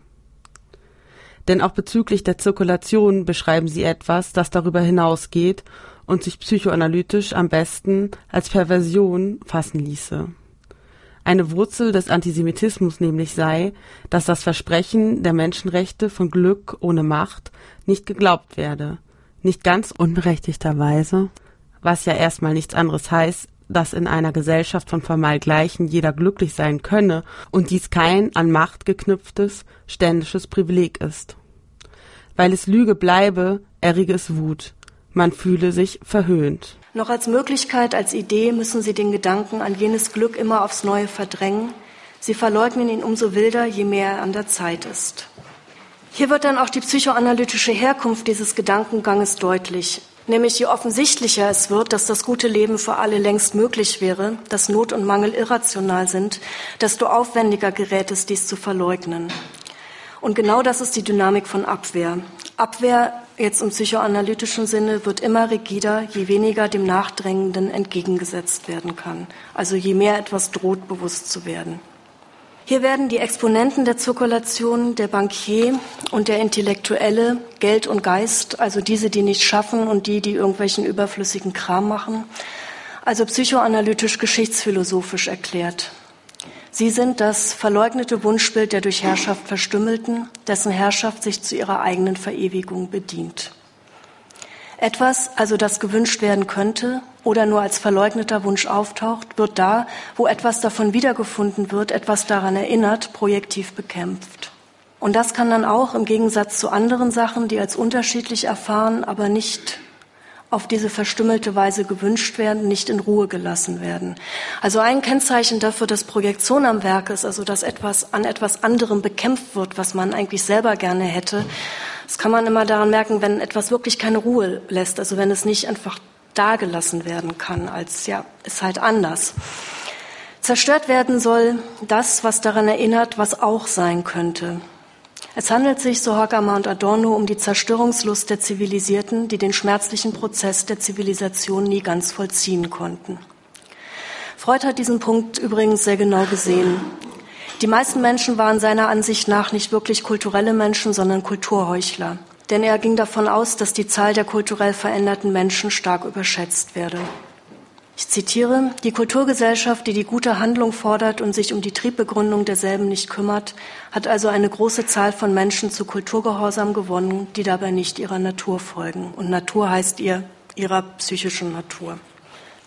Denn auch bezüglich der Zirkulation beschreiben sie etwas, das darüber hinausgeht und sich psychoanalytisch am besten als Perversion fassen ließe. Eine Wurzel des Antisemitismus nämlich sei, dass das Versprechen der Menschenrechte von Glück ohne Macht nicht geglaubt werde, nicht ganz unberechtigterweise, was ja erstmal nichts anderes heißt, dass in einer Gesellschaft von formal Gleichen jeder glücklich sein könne und dies kein an Macht geknüpftes, ständisches Privileg ist. Weil es Lüge bleibe, errege es Wut, man fühle sich verhöhnt. Noch als Möglichkeit, als Idee müssen sie den Gedanken an jenes Glück immer aufs Neue verdrängen. Sie verleugnen ihn umso wilder, je mehr er an der Zeit ist. Hier wird dann auch die psychoanalytische Herkunft dieses Gedankenganges deutlich. Nämlich je offensichtlicher es wird, dass das gute Leben für alle längst möglich wäre, dass Not und Mangel irrational sind, desto aufwendiger gerät es, dies zu verleugnen. Und genau das ist die Dynamik von Abwehr. Abwehr, jetzt im psychoanalytischen Sinne, wird immer rigider, je weniger dem Nachdrängenden entgegengesetzt werden kann. Also je mehr etwas droht, bewusst zu werden. Hier werden die Exponenten der Zirkulation, der Bankier und der Intellektuelle, Geld und Geist, also diese, die nicht schaffen und die irgendwelchen überflüssigen Kram machen, also psychoanalytisch geschichtsphilosophisch erklärt. Sie sind das verleugnete Wunschbild der durch Herrschaft Verstümmelten, dessen Herrschaft sich zu ihrer eigenen Verewigung bedient. Etwas, also das gewünscht werden könnte oder nur als verleugneter Wunsch auftaucht, wird da, wo etwas davon wiedergefunden wird, etwas daran erinnert, projektiv bekämpft. Und das kann dann auch im Gegensatz zu anderen Sachen, die als unterschiedlich erfahren, aber nicht auf diese verstümmelte Weise gewünscht werden, nicht in Ruhe gelassen werden. Also ein Kennzeichen dafür, dass Projektion am Werk ist, also dass etwas an etwas anderem bekämpft wird, was man eigentlich selber gerne hätte. Das kann man immer daran merken, wenn etwas wirklich keine Ruhe lässt, also wenn es nicht einfach dagelassen werden kann, als ja, ist halt anders. Zerstört werden soll das, was daran erinnert, was auch sein könnte. Es handelt sich, so Horkheimer und Adorno, um die Zerstörungslust der Zivilisierten, die den schmerzlichen Prozess der Zivilisation nie ganz vollziehen konnten. Freud hat diesen Punkt übrigens sehr genau gesehen. Die meisten Menschen waren seiner Ansicht nach nicht wirklich kulturelle Menschen, sondern Kulturheuchler. Denn er ging davon aus, dass die Zahl der kulturell veränderten Menschen stark überschätzt werde. Ich zitiere: Die Kulturgesellschaft, die die gute Handlung fordert und sich um die Triebbegründung derselben nicht kümmert, hat also eine große Zahl von Menschen zu Kulturgehorsam gewonnen, die dabei nicht ihrer Natur folgen. Und Natur heißt ihrer psychischen Natur.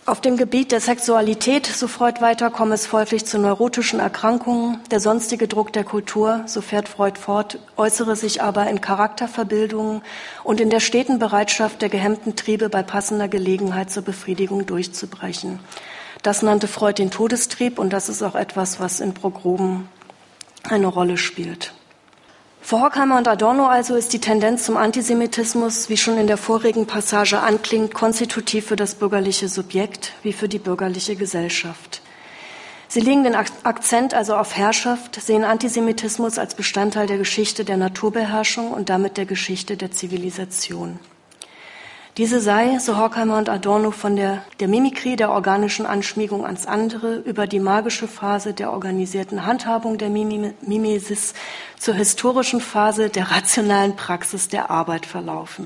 Auf dem Gebiet der Sexualität, so Freud weiter, komme es folglich zu neurotischen Erkrankungen. Der sonstige Druck der Kultur, so fährt Freud fort, äußere sich aber in Charakterverbildungen und in der steten Bereitschaft der gehemmten Triebe bei passender Gelegenheit zur Befriedigung durchzubrechen. Das nannte Freud den Todestrieb und das ist auch etwas, was in Progroben eine Rolle spielt. Für Horkheimer und Adorno also ist die Tendenz zum Antisemitismus, wie schon in der vorigen Passage anklingt, konstitutiv für das bürgerliche Subjekt wie für die bürgerliche Gesellschaft. Sie legen den Akzent also auf Herrschaft, sehen Antisemitismus als Bestandteil der Geschichte der Naturbeherrschung und damit der Geschichte der Zivilisation. Diese sei, so Horkheimer und Adorno, von der Mimikrie der organischen Anschmiegung ans andere über die magische Phase der organisierten Handhabung der Mimesis zur historischen Phase der rationalen Praxis der Arbeit verlaufen.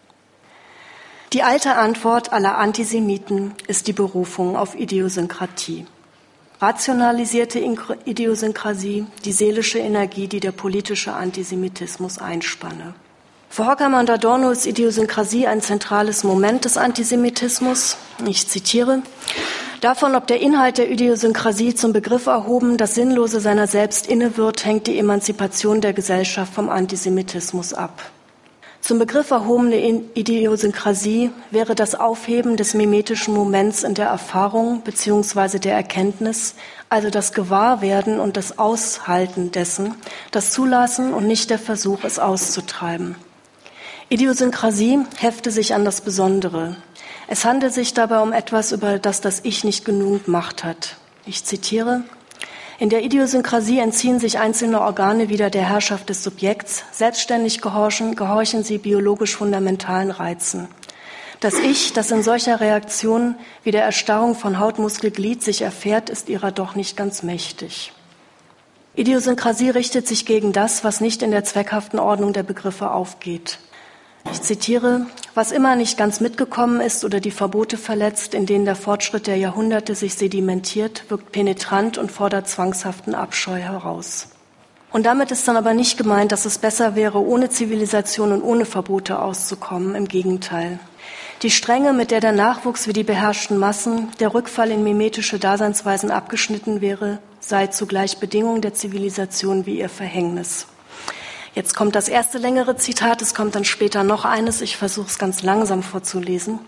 Die alte Antwort aller Antisemiten ist die Berufung auf Idiosynkratie. Rationalisierte Idiosynkrasie, die seelische Energie, die der politische Antisemitismus einspanne. Für Horkheimer und Adorno ist Idiosynkrasie ein zentrales Moment des Antisemitismus. Ich zitiere: Davon, ob der Inhalt der Idiosynkrasie zum Begriff erhoben, das Sinnlose seiner selbst inne wird, hängt die Emanzipation der Gesellschaft vom Antisemitismus ab. Zum Begriff erhobene Idiosynkrasie wäre das Aufheben des mimetischen Moments in der Erfahrung bzw. der Erkenntnis, also das Gewahrwerden und das Aushalten dessen, das Zulassen und nicht der Versuch, es auszutreiben. Idiosynkrasie hefte sich an das Besondere. Es handelt sich dabei um etwas, über das Ich nicht genug Macht hat. Ich zitiere: In der Idiosynkrasie entziehen sich einzelne Organe wieder der Herrschaft des Subjekts. Selbstständig gehorchen sie biologisch fundamentalen Reizen. Das Ich, das in solcher Reaktion wie der Erstarrung von Hautmuskelglied sich erfährt, ist ihrer doch nicht ganz mächtig. Idiosynkrasie richtet sich gegen das, was nicht in der zweckhaften Ordnung der Begriffe aufgeht. Ich zitiere: Was immer nicht ganz mitgekommen ist oder die Verbote verletzt, in denen der Fortschritt der Jahrhunderte sich sedimentiert, wirkt penetrant und fordert zwangshaften Abscheu heraus. Und damit ist dann aber nicht gemeint, dass es besser wäre, ohne Zivilisation und ohne Verbote auszukommen. Im Gegenteil. Die Strenge, mit der Nachwuchs wie die beherrschten Massen, der Rückfall in mimetische Daseinsweisen abgeschnitten wäre, sei zugleich Bedingung der Zivilisation wie ihr Verhängnis. Jetzt kommt das erste längere Zitat, es kommt dann später noch eines, ich versuche es ganz langsam vorzulesen.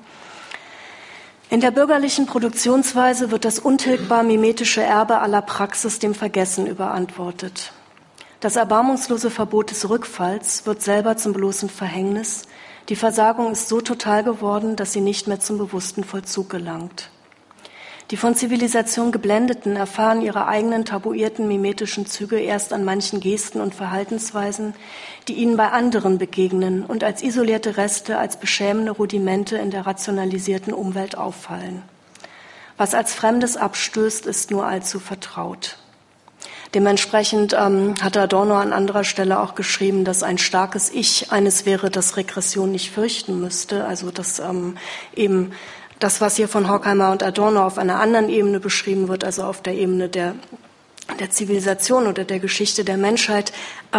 In der bürgerlichen Produktionsweise wird das untilgbar mimetische Erbe aller Praxis dem Vergessen überantwortet. Das erbarmungslose Verbot des Rückfalls wird selber zum bloßen Verhängnis. Die Versagung ist so total geworden, dass sie nicht mehr zum bewussten Vollzug gelangt. Die von Zivilisation Geblendeten erfahren ihre eigenen tabuierten mimetischen Züge erst an manchen Gesten und Verhaltensweisen, die ihnen bei anderen begegnen und als isolierte Reste, als beschämende Rudimente in der rationalisierten Umwelt auffallen. Was als Fremdes abstößt, ist nur allzu vertraut. Dementsprechend hat Adorno an anderer Stelle auch geschrieben, dass ein starkes Ich eines wäre, das Regression nicht fürchten müsste, also dass eben das, was hier von Horkheimer und Adorno auf einer anderen Ebene beschrieben wird, also auf der Ebene der Zivilisation oder der Geschichte der Menschheit,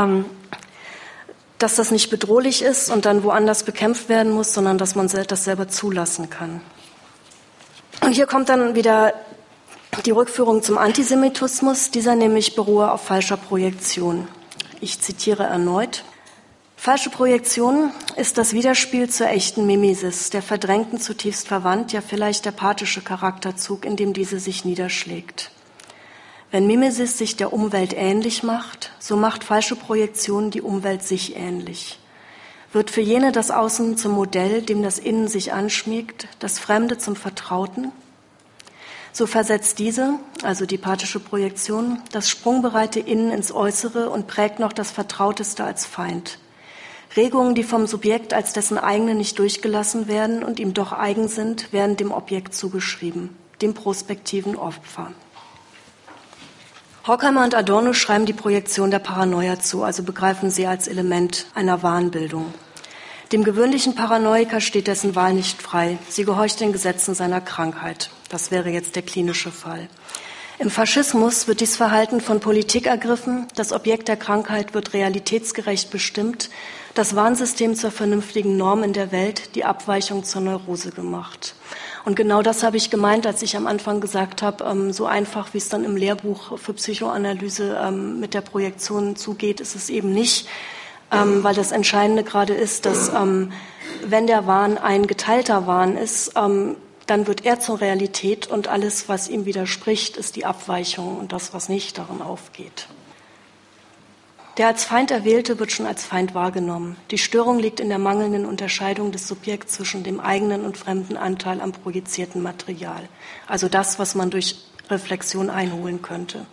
dass das nicht bedrohlich ist und dann woanders bekämpft werden muss, sondern dass man das selber zulassen kann. Und hier kommt dann wieder die Rückführung zum Antisemitismus, dieser nämlich beruhe auf falscher Projektion. Ich zitiere erneut: Falsche Projektion ist das Widerspiel zur echten Mimesis, der verdrängten zutiefst verwandt, ja vielleicht der pathische Charakterzug, in dem diese sich niederschlägt. Wenn Mimesis sich der Umwelt ähnlich macht, so macht falsche Projektion die Umwelt sich ähnlich. Wird für jene das Außen zum Modell, dem das Innen sich anschmiegt, das Fremde zum Vertrauten? So versetzt diese, also die pathische Projektion, das sprungbereite Innen ins Äußere und prägt noch das Vertrauteste als Feind. Regungen, die vom Subjekt als dessen eigene nicht durchgelassen werden und ihm doch eigen sind, werden dem Objekt zugeschrieben, dem prospektiven Opfer. Horkheimer und Adorno schreiben die Projektion der Paranoia zu, also begreifen sie als Element einer Wahnbildung. Dem gewöhnlichen Paranoiker steht dessen Wahl nicht frei. Sie gehorcht den Gesetzen seiner Krankheit. Das wäre jetzt der klinische Fall. Im Faschismus wird dies Verhalten von Politik ergriffen. Das Objekt der Krankheit wird realitätsgerecht bestimmt das Warnsystem zur vernünftigen Norm in der Welt, die Abweichung zur Neurose gemacht. Und genau das habe ich gemeint, als ich am Anfang gesagt habe, so einfach, wie es dann im Lehrbuch für Psychoanalyse mit der Projektion zugeht, ist es eben nicht, weil das Entscheidende gerade ist, dass wenn der Wahn ein geteilter Wahn ist, dann wird er zur Realität und alles, was ihm widerspricht, ist die Abweichung und das, was nicht darin aufgeht. Der als Feind Erwählte wird schon als Feind wahrgenommen. Die Störung liegt in der mangelnden Unterscheidung des Subjekts zwischen dem eigenen und fremden Anteil am projizierten Material. Also das, was man durch Reflexion einholen könnte.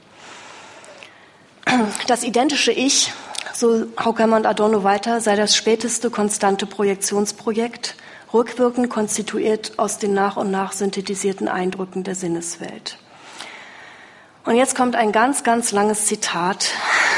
Das identische Ich, so Horkheimer und Adorno weiter, sei das späteste konstante Projektionsprojekt, rückwirkend konstituiert aus den nach und nach synthetisierten Eindrücken der Sinneswelt. Und jetzt kommt ein ganz, ganz langes Zitat,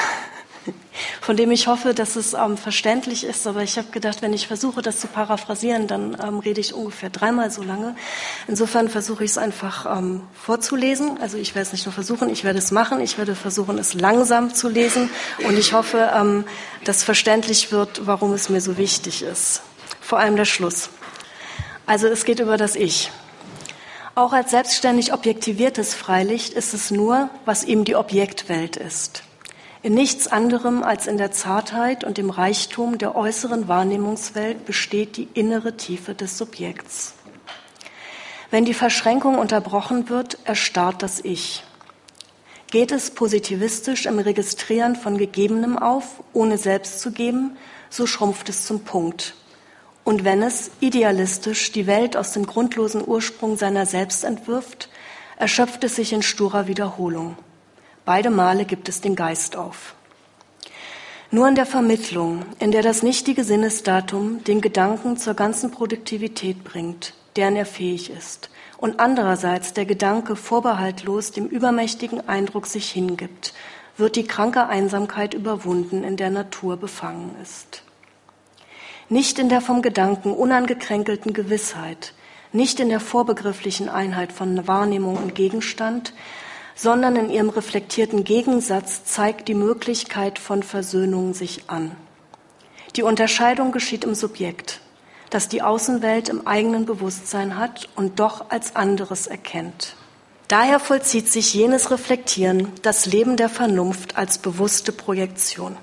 von dem ich hoffe, dass es verständlich ist. Aber ich habe gedacht, wenn ich versuche, das zu paraphrasieren, dann rede ich ungefähr 3-mal so lange. Insofern versuche ich es einfach vorzulesen. Also ich werde es nicht nur versuchen, ich werde es machen. Ich werde versuchen, es langsam zu lesen. Und ich hoffe, dass verständlich wird, warum es mir so wichtig ist. Vor allem der Schluss. Also es geht über das Ich. Auch als selbstständig objektiviertes Freilicht ist es nur, was ihm die Objektwelt ist. In nichts anderem als in der Zartheit und dem Reichtum der äußeren Wahrnehmungswelt besteht die innere Tiefe des Subjekts. Wenn die Verschränkung unterbrochen wird, erstarrt das Ich. Geht es positivistisch im Registrieren von Gegebenem auf, ohne selbst zu geben, so schrumpft es zum Punkt. Und wenn es idealistisch die Welt aus dem grundlosen Ursprung seiner selbst entwirft, erschöpft es sich in sturer Wiederholung. Beide Male gibt es den Geist auf. Nur in der Vermittlung, in der das nichtige Sinnesdatum den Gedanken zur ganzen Produktivität bringt, deren er fähig ist, und andererseits der Gedanke vorbehaltlos dem übermächtigen Eindruck sich hingibt, wird die kranke Einsamkeit überwunden, in der Natur befangen ist. Nicht in der vom Gedanken unangekränkelten Gewissheit, nicht in der vorbegrifflichen Einheit von Wahrnehmung und Gegenstand, sondern in ihrem reflektierten Gegensatz zeigt die Möglichkeit von Versöhnung sich an. Die Unterscheidung geschieht im Subjekt, das die Außenwelt im eigenen Bewusstsein hat und doch als anderes erkennt. Daher vollzieht sich jenes Reflektieren, das Leben der Vernunft als bewusste Projektion.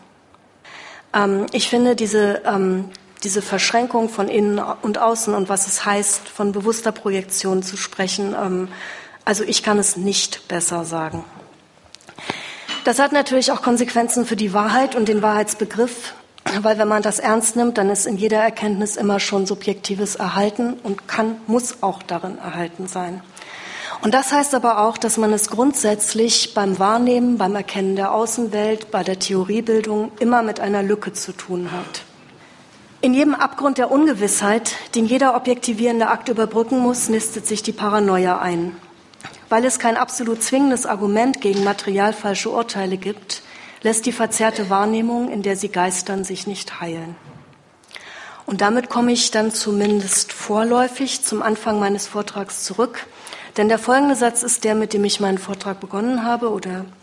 Ich finde diese Verschränkung von innen und außen und was es heißt, von bewusster Projektion zu sprechen, also ich kann es nicht besser sagen. Das hat natürlich auch Konsequenzen für die Wahrheit und den Wahrheitsbegriff, weil wenn man das ernst nimmt, dann ist in jeder Erkenntnis immer schon Subjektives erhalten und muss auch darin erhalten sein. Und das heißt aber auch, dass man es grundsätzlich beim Wahrnehmen, beim Erkennen der Außenwelt, bei der Theoriebildung immer mit einer Lücke zu tun hat. In jedem Abgrund der Ungewissheit, den jeder objektivierende Akt überbrücken muss, nistet sich die Paranoia ein. Weil es kein absolut zwingendes Argument gegen materialfalsche Urteile gibt, lässt die verzerrte Wahrnehmung, in der sie geistern, sich nicht heilen. Und damit komme ich dann zumindest vorläufig zum Anfang meines Vortrags zurück, denn der folgende Satz ist der, mit dem ich meinen Vortrag begonnen habe,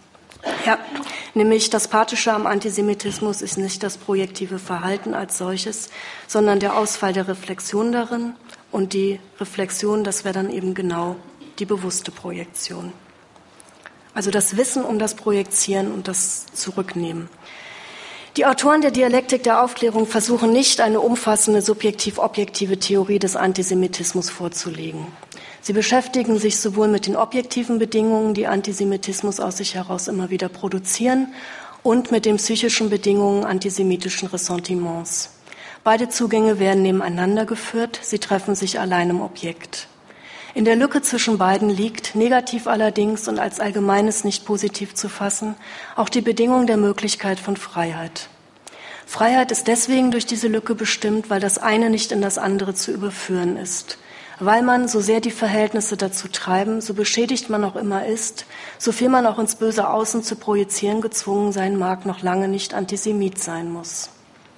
nämlich das Pathische am Antisemitismus ist nicht das projektive Verhalten als solches, sondern der Ausfall der Reflexion darin und die Reflexion, das wäre dann eben genau die bewusste Projektion. Also das Wissen um das Projizieren und das Zurücknehmen. Die Autoren der Dialektik der Aufklärung versuchen nicht, eine umfassende subjektiv-objektive Theorie des Antisemitismus vorzulegen. Sie beschäftigen sich sowohl mit den objektiven Bedingungen, die Antisemitismus aus sich heraus immer wieder produzieren, und mit den psychischen Bedingungen antisemitischen Ressentiments. Beide Zugänge werden nebeneinander geführt, sie treffen sich allein im Objekt. In der Lücke zwischen beiden liegt, negativ allerdings und als Allgemeines nicht positiv zu fassen, auch die Bedingung der Möglichkeit von Freiheit. Freiheit ist deswegen durch diese Lücke bestimmt, weil das eine nicht in das andere zu überführen ist. Weil man, so sehr die Verhältnisse dazu treiben, so beschädigt man auch immer ist, so viel man auch ins böse Außen zu projizieren gezwungen sein mag, noch lange nicht Antisemit sein muss.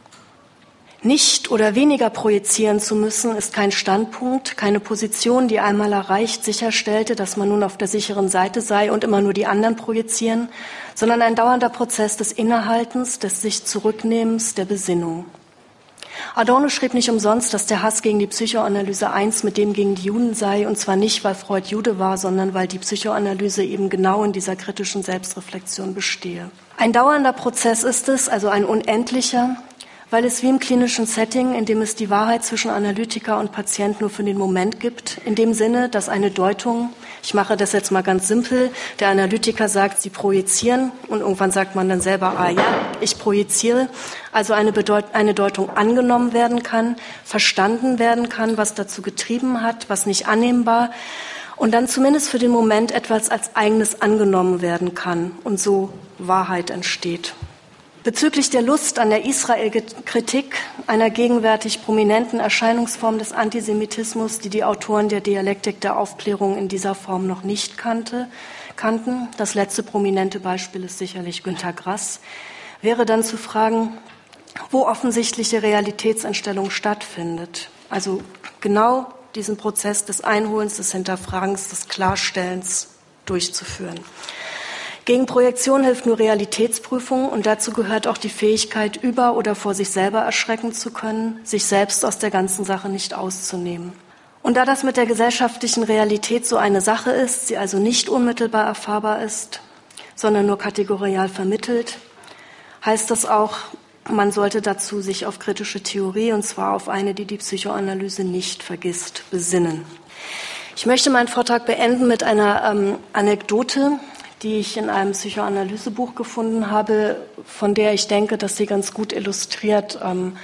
Nicht oder weniger projizieren zu müssen, ist kein Standpunkt, keine Position, die einmal erreicht sicherstellte, dass man nun auf der sicheren Seite sei und immer nur die anderen projizieren, sondern ein dauernder Prozess des Innehaltens, des sich Zurücknehmens, der Besinnung. Adorno schrieb nicht umsonst, dass der Hass gegen die Psychoanalyse eins mit dem gegen die Juden sei, und zwar nicht, weil Freud Jude war, sondern weil die Psychoanalyse eben genau in dieser kritischen Selbstreflexion bestehe. Ein dauernder Prozess ist es, also ein unendlicher, weil es wie im klinischen Setting, in dem es die Wahrheit zwischen Analytiker und Patient nur für den Moment gibt, in dem Sinne, dass eine Deutung, ich mache das jetzt mal ganz simpel, der Analytiker sagt, sie projizieren, und irgendwann sagt man dann selber, ah ja, ich projiziere, also eine Deutung angenommen werden kann, verstanden werden kann, was dazu getrieben hat, was nicht annehmbar, und dann zumindest für den Moment etwas als eigenes angenommen werden kann und so Wahrheit entsteht. Bezüglich der Lust an der Israel-Kritik, einer gegenwärtig prominenten Erscheinungsform des Antisemitismus, die die Autoren der Dialektik der Aufklärung in dieser Form noch nicht kannten, das letzte prominente Beispiel ist sicherlich Günter Grass, wäre dann zu fragen, wo offensichtliche Realitätsentstellung stattfindet. Also genau diesen Prozess des Einholens, des Hinterfragens, des Klarstellens durchzuführen. Gegen Projektion hilft nur Realitätsprüfung, und dazu gehört auch die Fähigkeit, über oder vor sich selber erschrecken zu können, sich selbst aus der ganzen Sache nicht auszunehmen. Und da das mit der gesellschaftlichen Realität so eine Sache ist, sie also nicht unmittelbar erfahrbar ist, sondern nur kategorial vermittelt, heißt das auch, man sollte dazu sich auf kritische Theorie, und zwar auf eine, die die Psychoanalyse nicht vergisst, besinnen. Ich möchte meinen Vortrag beenden mit einer Anekdote, die ich in einem Psychoanalysebuch gefunden habe, von der ich denke, dass sie ganz gut illustriert,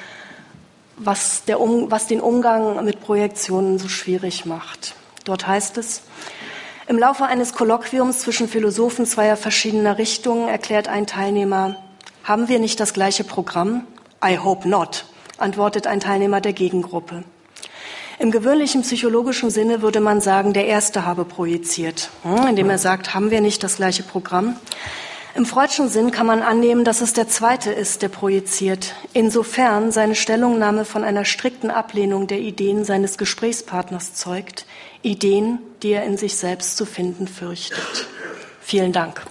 was den Umgang mit Projektionen so schwierig macht. Dort heißt es: Im Laufe eines Kolloquiums zwischen Philosophen zweier verschiedener Richtungen erklärt ein Teilnehmer: Haben wir nicht das gleiche Programm? I hope not, antwortet ein Teilnehmer der Gegengruppe. Im gewöhnlichen psychologischen Sinne würde man sagen, der Erste habe projiziert, indem er sagt, haben wir nicht das gleiche Programm? Im freudschen Sinn kann man annehmen, dass es der Zweite ist, der projiziert, insofern seine Stellungnahme von einer strikten Ablehnung der Ideen seines Gesprächspartners zeugt, Ideen, die er in sich selbst zu finden fürchtet. Vielen Dank.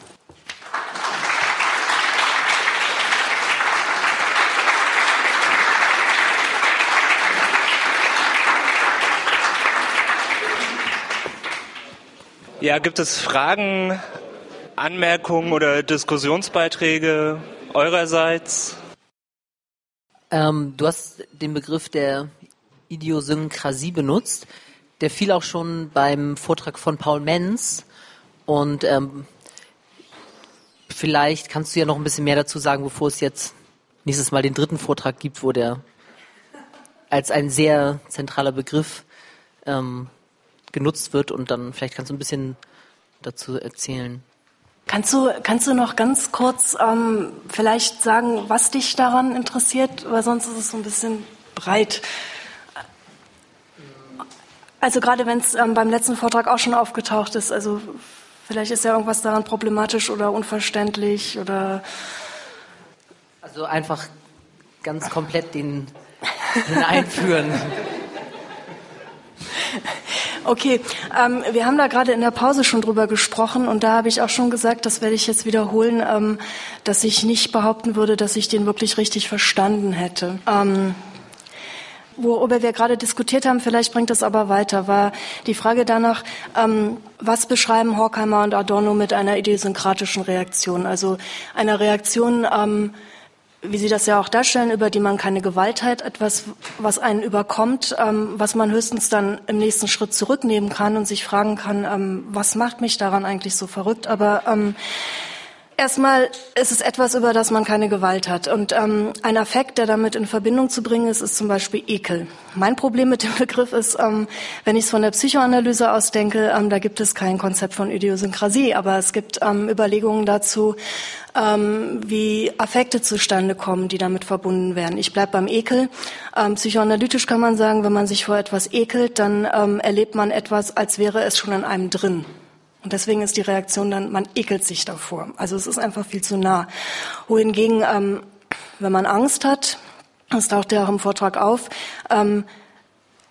Ja, gibt es Fragen, Anmerkungen oder Diskussionsbeiträge eurerseits? Du hast den Begriff der Idiosynkrasie benutzt. Der fiel auch schon beim Vortrag von Paul Menz. Und vielleicht kannst du ja noch ein bisschen mehr dazu sagen, bevor es jetzt nächstes Mal den dritten Vortrag gibt, wo der als ein sehr zentraler Begriff genutzt wird, und dann vielleicht kannst du ein bisschen dazu erzählen. Kannst du noch ganz kurz vielleicht sagen, was dich daran interessiert, weil sonst ist es so ein bisschen breit. Also gerade wenn es beim letzten Vortrag auch schon aufgetaucht ist, also vielleicht ist ja irgendwas daran problematisch oder unverständlich oder... Also einfach ganz komplett den einführen. Okay, wir haben da gerade in der Pause schon drüber gesprochen, und da habe ich auch schon gesagt, das werde ich jetzt wiederholen, dass ich nicht behaupten würde, dass ich den wirklich richtig verstanden hätte. Worüber wir gerade diskutiert haben, vielleicht bringt es aber weiter, war die Frage danach, was beschreiben Horkheimer und Adorno mit einer idiosynkratischen Reaktion, also einer Reaktion, wie Sie das ja auch darstellen, über die man keine Gewalt hat, etwas, was einen überkommt, was man höchstens dann im nächsten Schritt zurücknehmen kann und sich fragen kann, was macht mich daran eigentlich so verrückt? Aber erstmal ist es etwas, über das man keine Gewalt hat. Und ein Affekt, der damit in Verbindung zu bringen ist, ist zum Beispiel Ekel. Mein Problem mit dem Begriff ist, wenn ich es von der Psychoanalyse aus denke, da gibt es kein Konzept von Idiosynkrasie, aber es gibt Überlegungen dazu, wie Affekte zustande kommen, die damit verbunden werden. Ich bleibe beim Ekel. Psychoanalytisch kann man sagen, wenn man sich vor etwas ekelt, dann erlebt man etwas, als wäre es schon in einem drin. Und deswegen ist die Reaktion dann, man ekelt sich davor. Also es ist einfach viel zu nah. Wohingegen, wenn man Angst hat, das taucht ja auch im Vortrag auf,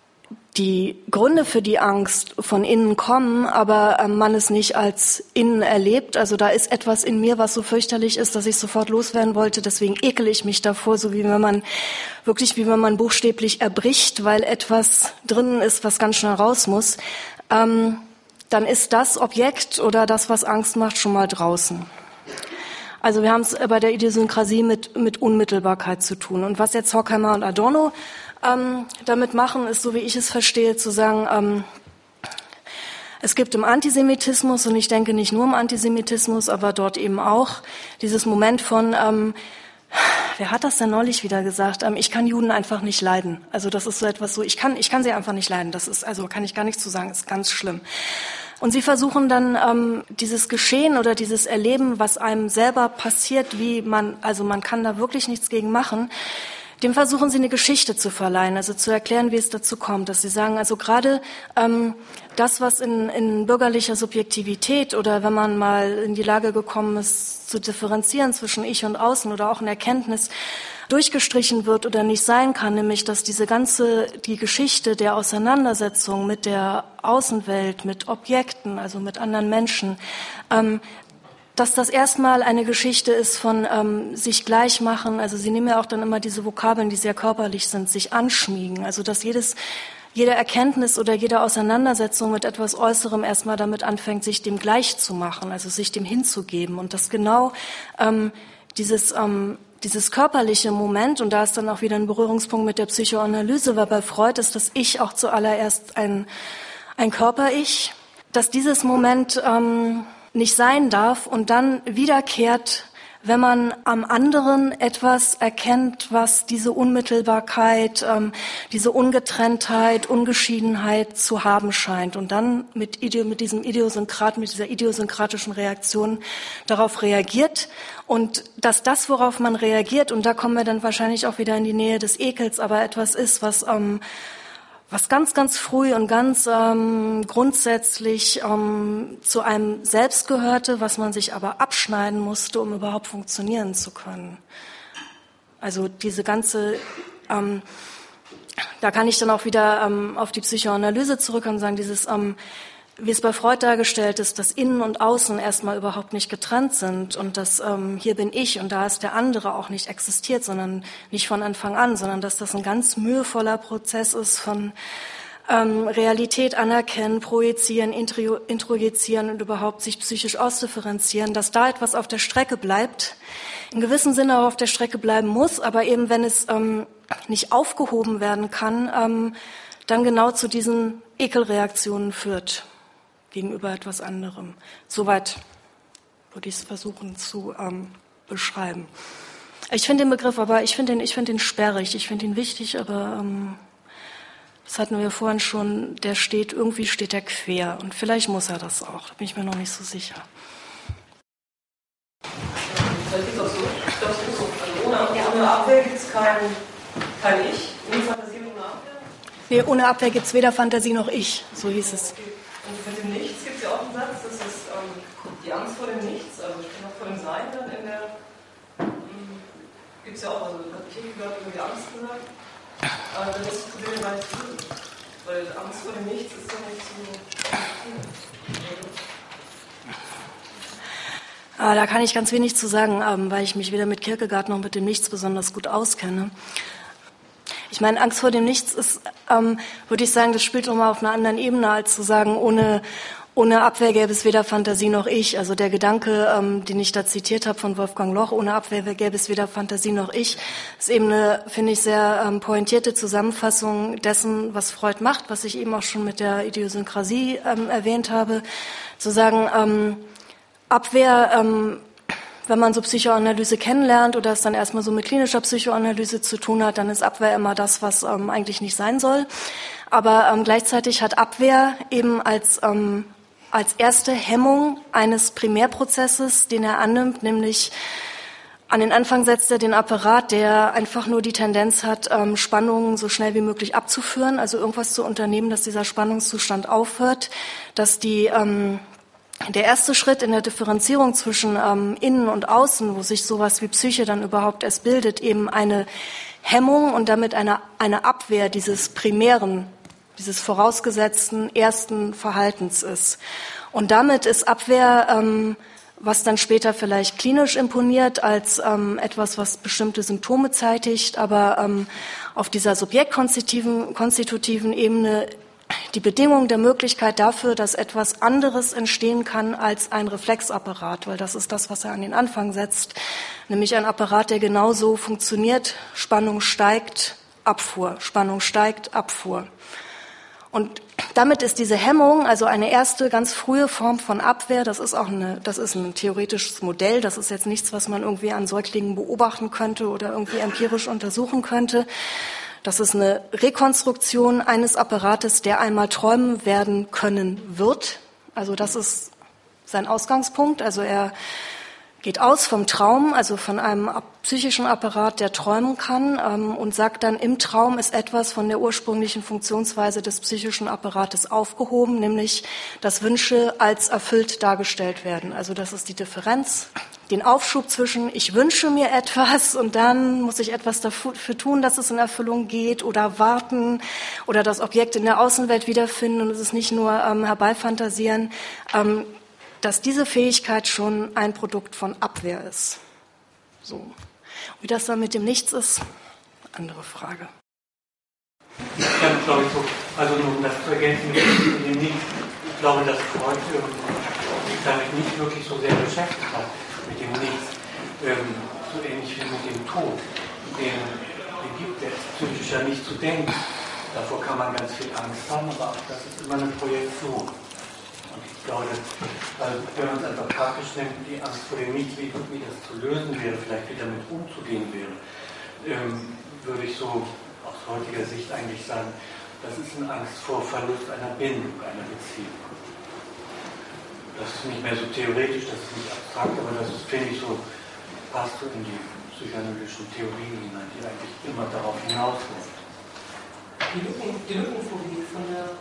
die Gründe für die Angst von innen kommen, aber man es nicht als innen erlebt. Also da ist etwas in mir, was so fürchterlich ist, dass ich sofort loswerden wollte. Deswegen ekel ich mich davor, so wie wenn man buchstäblich erbricht, weil etwas drinnen ist, was ganz schnell raus muss. Dann ist das Objekt oder das, was Angst macht, schon mal draußen. Also wir haben es bei der Idiosynkrasie mit Unmittelbarkeit zu tun. Und was jetzt Horkheimer und Adorno damit machen, ist, so wie ich es verstehe, zu sagen, es gibt im Antisemitismus, und ich denke nicht nur im Antisemitismus, aber dort eben auch, dieses Moment von, wer hat das denn neulich wieder gesagt? Ich kann Juden einfach nicht leiden. Also das ist so etwas so, ich kann sie einfach nicht leiden. Das ist, also kann ich gar nichts zu sagen, ist ganz schlimm. Und sie versuchen dann dieses Geschehen oder dieses Erleben, was einem selber passiert, man kann da wirklich nichts gegen machen, dem versuchen sie eine Geschichte zu verleihen, also zu erklären, wie es dazu kommt, dass sie sagen, also gerade das, was in bürgerlicher Subjektivität oder wenn man mal in die Lage gekommen ist, zu differenzieren zwischen Ich und Außen oder auch in Erkenntnis durchgestrichen wird oder nicht sein kann, nämlich dass die Geschichte der Auseinandersetzung mit der Außenwelt, mit Objekten, also mit anderen Menschen, dass das erstmal eine Geschichte ist von sich gleich machen, also sie nehmen ja auch dann immer diese Vokabeln, die sehr körperlich sind, sich anschmiegen, also dass jede Erkenntnis oder jede Auseinandersetzung mit etwas Äußerem erstmal damit anfängt, sich dem gleich zu machen, also sich dem hinzugeben und dass genau dieses körperliche Moment, und da ist dann auch wieder ein Berührungspunkt mit der Psychoanalyse, weil bei Freud ist das Ich auch zuallererst ein Körper-Ich, dass dieses Moment nicht sein darf und dann wiederkehrt, wenn man am anderen etwas erkennt, was diese Unmittelbarkeit, diese Ungetrenntheit, Ungeschiedenheit zu haben scheint und dann mit dieser idiosynkratischen Reaktion darauf reagiert und dass das, worauf man reagiert, und da kommen wir dann wahrscheinlich auch wieder in die Nähe des Ekels, aber etwas ist, was ganz, ganz früh und ganz grundsätzlich zu einem selbst gehörte, was man sich aber abschneiden musste, um überhaupt funktionieren zu können. Also diese ganze, da kann ich dann auch wieder auf die Psychoanalyse zurückkommen und sagen, dieses, wie es bei Freud dargestellt ist, dass Innen und Außen erstmal überhaupt nicht getrennt sind und dass hier bin ich und da ist der andere auch nicht existiert, sondern nicht von Anfang an, sondern dass das ein ganz mühevoller Prozess ist von Realität anerkennen, projizieren, introjizieren und überhaupt sich psychisch ausdifferenzieren, dass da etwas auf der Strecke bleibt, in gewissem Sinne auch auf der Strecke bleiben muss, aber eben wenn es nicht aufgehoben werden kann, dann genau zu diesen Ekelreaktionen führt gegenüber etwas anderem. Soweit würde ich es versuchen zu beschreiben. Ich finde den Begriff, aber ich finde den sperrig, ich finde ihn wichtig, aber das hatten wir vorhin schon, irgendwie steht der quer und vielleicht muss er das auch, da bin ich mir noch nicht so sicher. Ohne Abwehr gibt es kein Ich, ohne Fantasie, ohne Abwehr? Nee, ohne Abwehr gibt es weder Fantasie noch Ich, so hieß es. Und mit dem Nichts gibt es ja auch einen Satz, das ist die Angst vor dem Nichts, also ich bin auch vor dem Sein dann in der, gibt es ja auch, also hat Kierkegaard über die Angst gesagt, aber das ist das Problem gar nicht drin, weil Angst vor dem Nichts ist doch nicht so. Da kann ich ganz wenig zu sagen, weil ich mich weder mit Kierkegaard noch mit dem Nichts besonders gut auskenne. Ich meine, Angst vor dem Nichts ist, würde ich sagen, das spielt nochmal auf einer anderen Ebene, als zu sagen, ohne Abwehr gäbe es weder Fantasie noch Ich. Also der Gedanke, den ich da zitiert habe von Wolfgang Loch, ohne Abwehr gäbe es weder Fantasie noch Ich, ist eben eine, finde ich, sehr pointierte Zusammenfassung dessen, was Freud macht, was ich eben auch schon mit der Idiosynkrasie erwähnt habe. Zu sagen, Abwehr, wenn man so Psychoanalyse kennenlernt oder es dann erstmal so mit klinischer Psychoanalyse zu tun hat, dann ist Abwehr immer das, was eigentlich nicht sein soll. Aber gleichzeitig hat Abwehr eben als erste Hemmung eines Primärprozesses, den er annimmt, nämlich an den Anfang setzt er den Apparat, der einfach nur die Tendenz hat, Spannungen so schnell wie möglich abzuführen, also irgendwas zu unternehmen, dass dieser Spannungszustand aufhört, dass der erste Schritt in der Differenzierung zwischen Innen und Außen, wo sich sowas wie Psyche dann überhaupt erst bildet, eben eine Hemmung und damit eine Abwehr dieses primären dieses vorausgesetzten ersten Verhaltens ist. Und damit ist Abwehr, was dann später vielleicht klinisch imponiert als etwas, was bestimmte Symptome zeitigt, aber auf dieser subjektkonstitutiven Ebene die Bedingung der Möglichkeit dafür, dass etwas anderes entstehen kann als ein Reflexapparat, weil das ist das, was er an den Anfang setzt, nämlich ein Apparat, der genauso funktioniert: Spannung steigt, Abfuhr, Spannung steigt, Abfuhr. Und damit ist diese Hemmung, also eine erste ganz frühe Form von Abwehr, das ist ein theoretisches Modell, das ist jetzt nichts, was man irgendwie an Säuglingen beobachten könnte oder irgendwie empirisch untersuchen könnte. Das ist eine Rekonstruktion eines Apparates, der einmal träumen werden können wird. Also das ist sein Ausgangspunkt. Also er geht aus vom Traum, also von einem psychischen Apparat, der träumen kann, und sagt dann, im Traum ist etwas von der ursprünglichen Funktionsweise des psychischen Apparates aufgehoben, nämlich dass Wünsche als erfüllt dargestellt werden. Also das ist die Differenz, den Aufschub zwischen ich wünsche mir etwas und dann muss ich etwas dafür tun, dass es in Erfüllung geht, oder warten oder das Objekt in der Außenwelt wiederfinden, und es ist nicht nur herbeifantasieren, dass diese Fähigkeit schon ein Produkt von Abwehr ist. So. Wie das dann mit dem Nichts ist, andere Frage. Ich kann, glaube ich, so, also nur um das zu ergänzen mit dem Nichts, ich glaube, dass Freud sich damit nicht wirklich so sehr beschäftigt hat, mit dem Nichts, so ähnlich wie mit dem Tod. Den gibt der psychisch ja nicht zu denken. Davor kann man ganz viel Angst haben, aber auch das ist immer eine Projektion. Und ich glaube, wenn man es einfach praktisch nimmt, die Angst vor dem Nichts, wie das zu lösen wäre, vielleicht wie damit umzugehen wäre, würde ich so aus heutiger Sicht eigentlich sagen, das ist eine Angst vor Verlust einer Bindung, einer Beziehung. Das ist nicht mehr so theoretisch, das ist nicht abstrakt, aber das ist, finde ich, so, passt so in die psychoanalytischen Theorien hinein, die eigentlich immer darauf hinausläuft. Die Lückenphobie von der...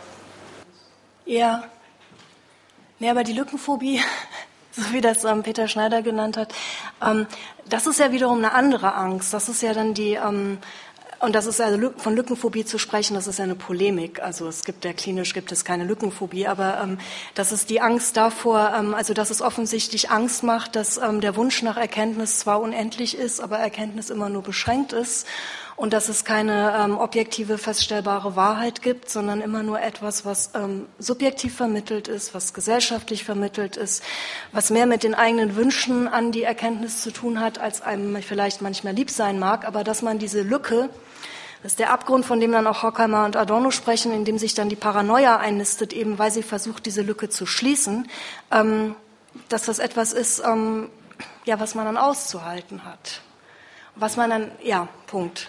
Ja. Ja, aber die Lückenphobie, so wie das Peter Schneider genannt hat, das ist ja wiederum eine andere Angst. Das ist ja dann und das ist also von Lückenphobie zu sprechen, das ist ja eine Polemik. Also klinisch gibt es keine Lückenphobie, aber das ist die Angst davor, also dass es offensichtlich Angst macht, dass der Wunsch nach Erkenntnis zwar unendlich ist, aber Erkenntnis immer nur beschränkt ist. Und dass es keine objektive, feststellbare Wahrheit gibt, sondern immer nur etwas, was subjektiv vermittelt ist, was gesellschaftlich vermittelt ist, was mehr mit den eigenen Wünschen an die Erkenntnis zu tun hat, als einem vielleicht manchmal lieb sein mag. Aber dass man diese Lücke, das ist der Abgrund, von dem dann auch Horkheimer und Adorno sprechen, in dem sich dann die Paranoia einnistet, eben weil sie versucht, diese Lücke zu schließen, dass das etwas ist, was man dann auszuhalten hat. Was man dann, Punkt.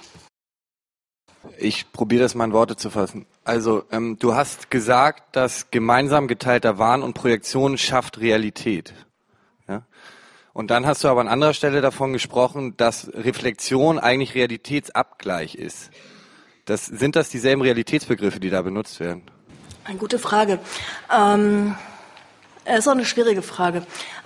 Ich probiere das mal in Worte zu fassen. Also, du hast gesagt, dass gemeinsam geteilter Wahn und Projektion schafft Realität. Ja? Und dann hast du aber an anderer Stelle davon gesprochen, dass Reflexion eigentlich Realitätsabgleich ist. Sind das dieselben Realitätsbegriffe, die da benutzt werden? Eine gute Frage. Ist auch eine schwierige Frage.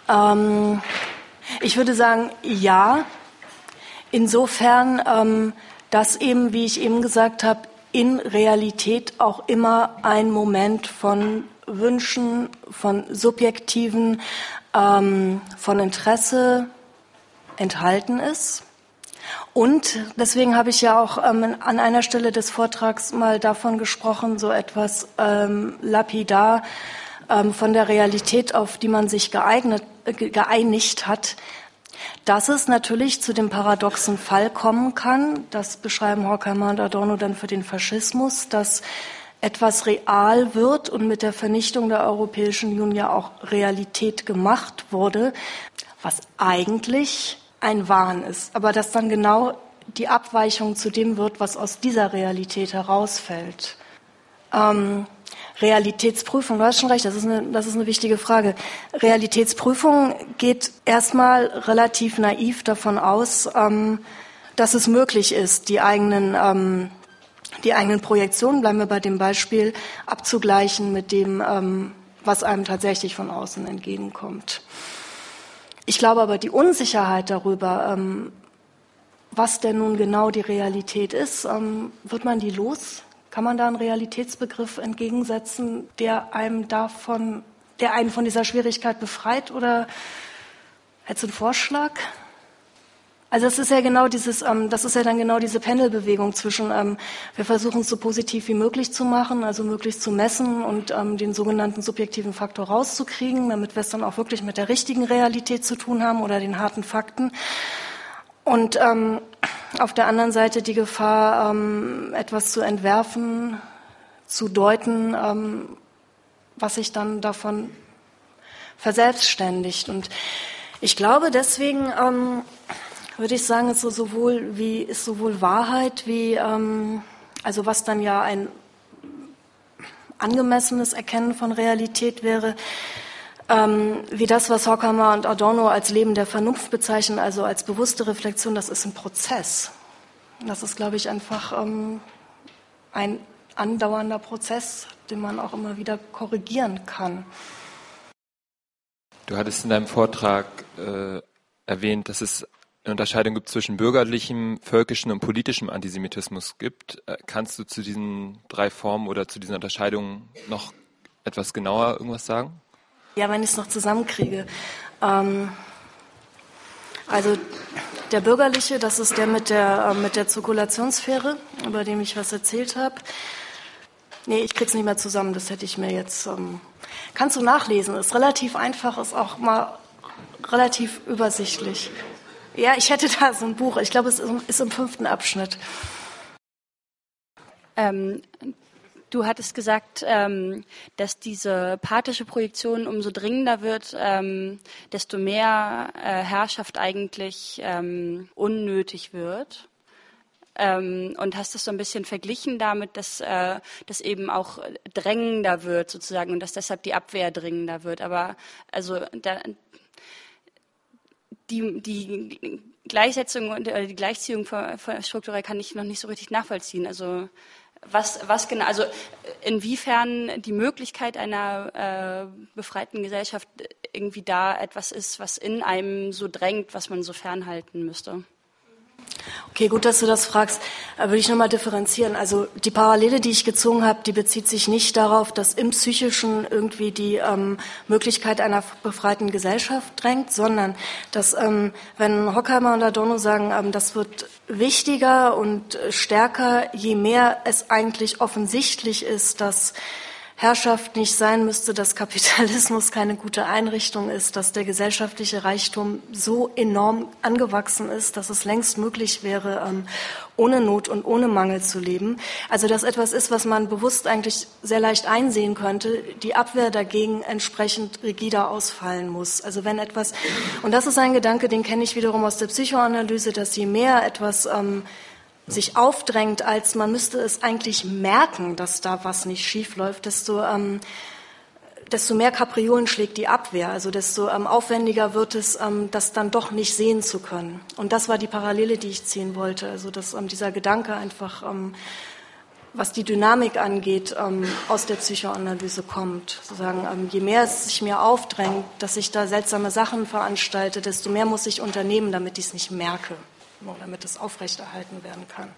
Ich würde sagen, ja. Insofern, dass eben, wie ich eben gesagt habe, in Realität auch immer ein Moment von Wünschen, von subjektiven, von Interesse enthalten ist. Und deswegen habe ich ja auch an einer Stelle des Vortrags mal davon gesprochen, so etwas lapidar von der Realität, auf die man sich geeinigt hat, dass es natürlich zu dem paradoxen Fall kommen kann, das beschreiben Horkheimer und Adorno dann für den Faschismus, dass etwas real wird und mit der Vernichtung der Europäischen Union ja auch Realität gemacht wurde, was eigentlich ein Wahn ist, aber dass dann genau die Abweichung zu dem wird, was aus dieser Realität herausfällt. Realitätsprüfung, du hast schon recht, das ist eine wichtige Frage. Realitätsprüfung geht erstmal relativ naiv davon aus, dass es möglich ist, die eigenen Projektionen, bleiben wir bei dem Beispiel, abzugleichen mit dem, was einem tatsächlich von außen entgegenkommt. Ich glaube aber, die Unsicherheit darüber, was denn nun genau die Realität ist, wird man die los? Kann man da einen Realitätsbegriff entgegensetzen, der einen von dieser Schwierigkeit befreit, oder hättest du einen Vorschlag? Also das ist ja dann genau diese Pendelbewegung zwischen, wir versuchen es so positiv wie möglich zu machen, also möglichst zu messen und den sogenannten subjektiven Faktor rauszukriegen, damit wir es dann auch wirklich mit der richtigen Realität zu tun haben oder den harten Fakten. Und auf der anderen Seite die Gefahr, etwas zu entwerfen, zu deuten, was sich dann davon verselbstständigt. Und ich glaube, deswegen würde ich sagen, ist sowohl Wahrheit wie, also was dann ja ein angemessenes Erkennen von Realität wäre, wie das, was Horkheimer und Adorno als Leben der Vernunft bezeichnen, also als bewusste Reflexion, das ist ein Prozess. Das ist, glaube ich, einfach ein andauernder Prozess, den man auch immer wieder korrigieren kann. Du hattest in deinem Vortrag erwähnt, dass es eine Unterscheidung gibt zwischen bürgerlichem, völkischem und politischem Antisemitismus gibt. Kannst du zu diesen 3 Formen oder zu diesen Unterscheidungen noch etwas genauer irgendwas sagen? Ja, wenn ich es noch zusammenkriege. Also der bürgerliche, das ist der mit der Zirkulationssphäre, über den ich was erzählt habe. Nee, ich krieg's nicht mehr zusammen, das hätte ich mir jetzt... kannst du nachlesen, ist relativ einfach, ist auch mal relativ übersichtlich. Ja, ich hätte da so ein Buch, ich glaube, es ist im 5. Abschnitt. Du hattest gesagt, dass diese pathische Projektion umso dringender wird, desto mehr Herrschaft eigentlich unnötig wird. Und hast das so ein bisschen verglichen damit, dass das eben auch drängender wird sozusagen und dass deshalb die Abwehr dringender wird. Aber also die Gleichsetzung oder die Gleichziehung von strukturell kann ich noch nicht so richtig nachvollziehen. Also was genau, also inwiefern die Möglichkeit einer befreiten Gesellschaft irgendwie da etwas ist, was in einem so drängt, was man so fernhalten müsste. Okay, gut, dass du das fragst. Würde ich nochmal differenzieren. Also die Parallele, die ich gezogen habe, die bezieht sich nicht darauf, dass im Psychischen irgendwie die Möglichkeit einer befreiten Gesellschaft drängt, sondern dass, wenn Horkheimer und Adorno sagen, das wird wichtiger und stärker, je mehr es eigentlich offensichtlich ist, dass Herrschaft nicht sein müsste, dass Kapitalismus keine gute Einrichtung ist, dass der gesellschaftliche Reichtum so enorm angewachsen ist, dass es längst möglich wäre, ohne Not und ohne Mangel zu leben. Also dass etwas ist, was man bewusst eigentlich sehr leicht einsehen könnte, die Abwehr dagegen entsprechend rigider ausfallen muss. Also wenn etwas, und das ist ein Gedanke, den kenne ich wiederum aus der Psychoanalyse, dass je mehr etwas sich aufdrängt, als man müsste es eigentlich merken, dass da was nicht schief läuft, desto mehr Kapriolen schlägt die Abwehr, also desto aufwendiger wird es, das dann doch nicht sehen zu können. Und das war die Parallele, die ich ziehen wollte, also dass dieser Gedanke einfach, was die Dynamik angeht, aus der Psychoanalyse kommt. Sozusagen, je mehr es sich mir aufdrängt, dass ich da seltsame Sachen veranstalte, desto mehr muss ich unternehmen, damit ich es nicht merke, damit es aufrechterhalten werden kann.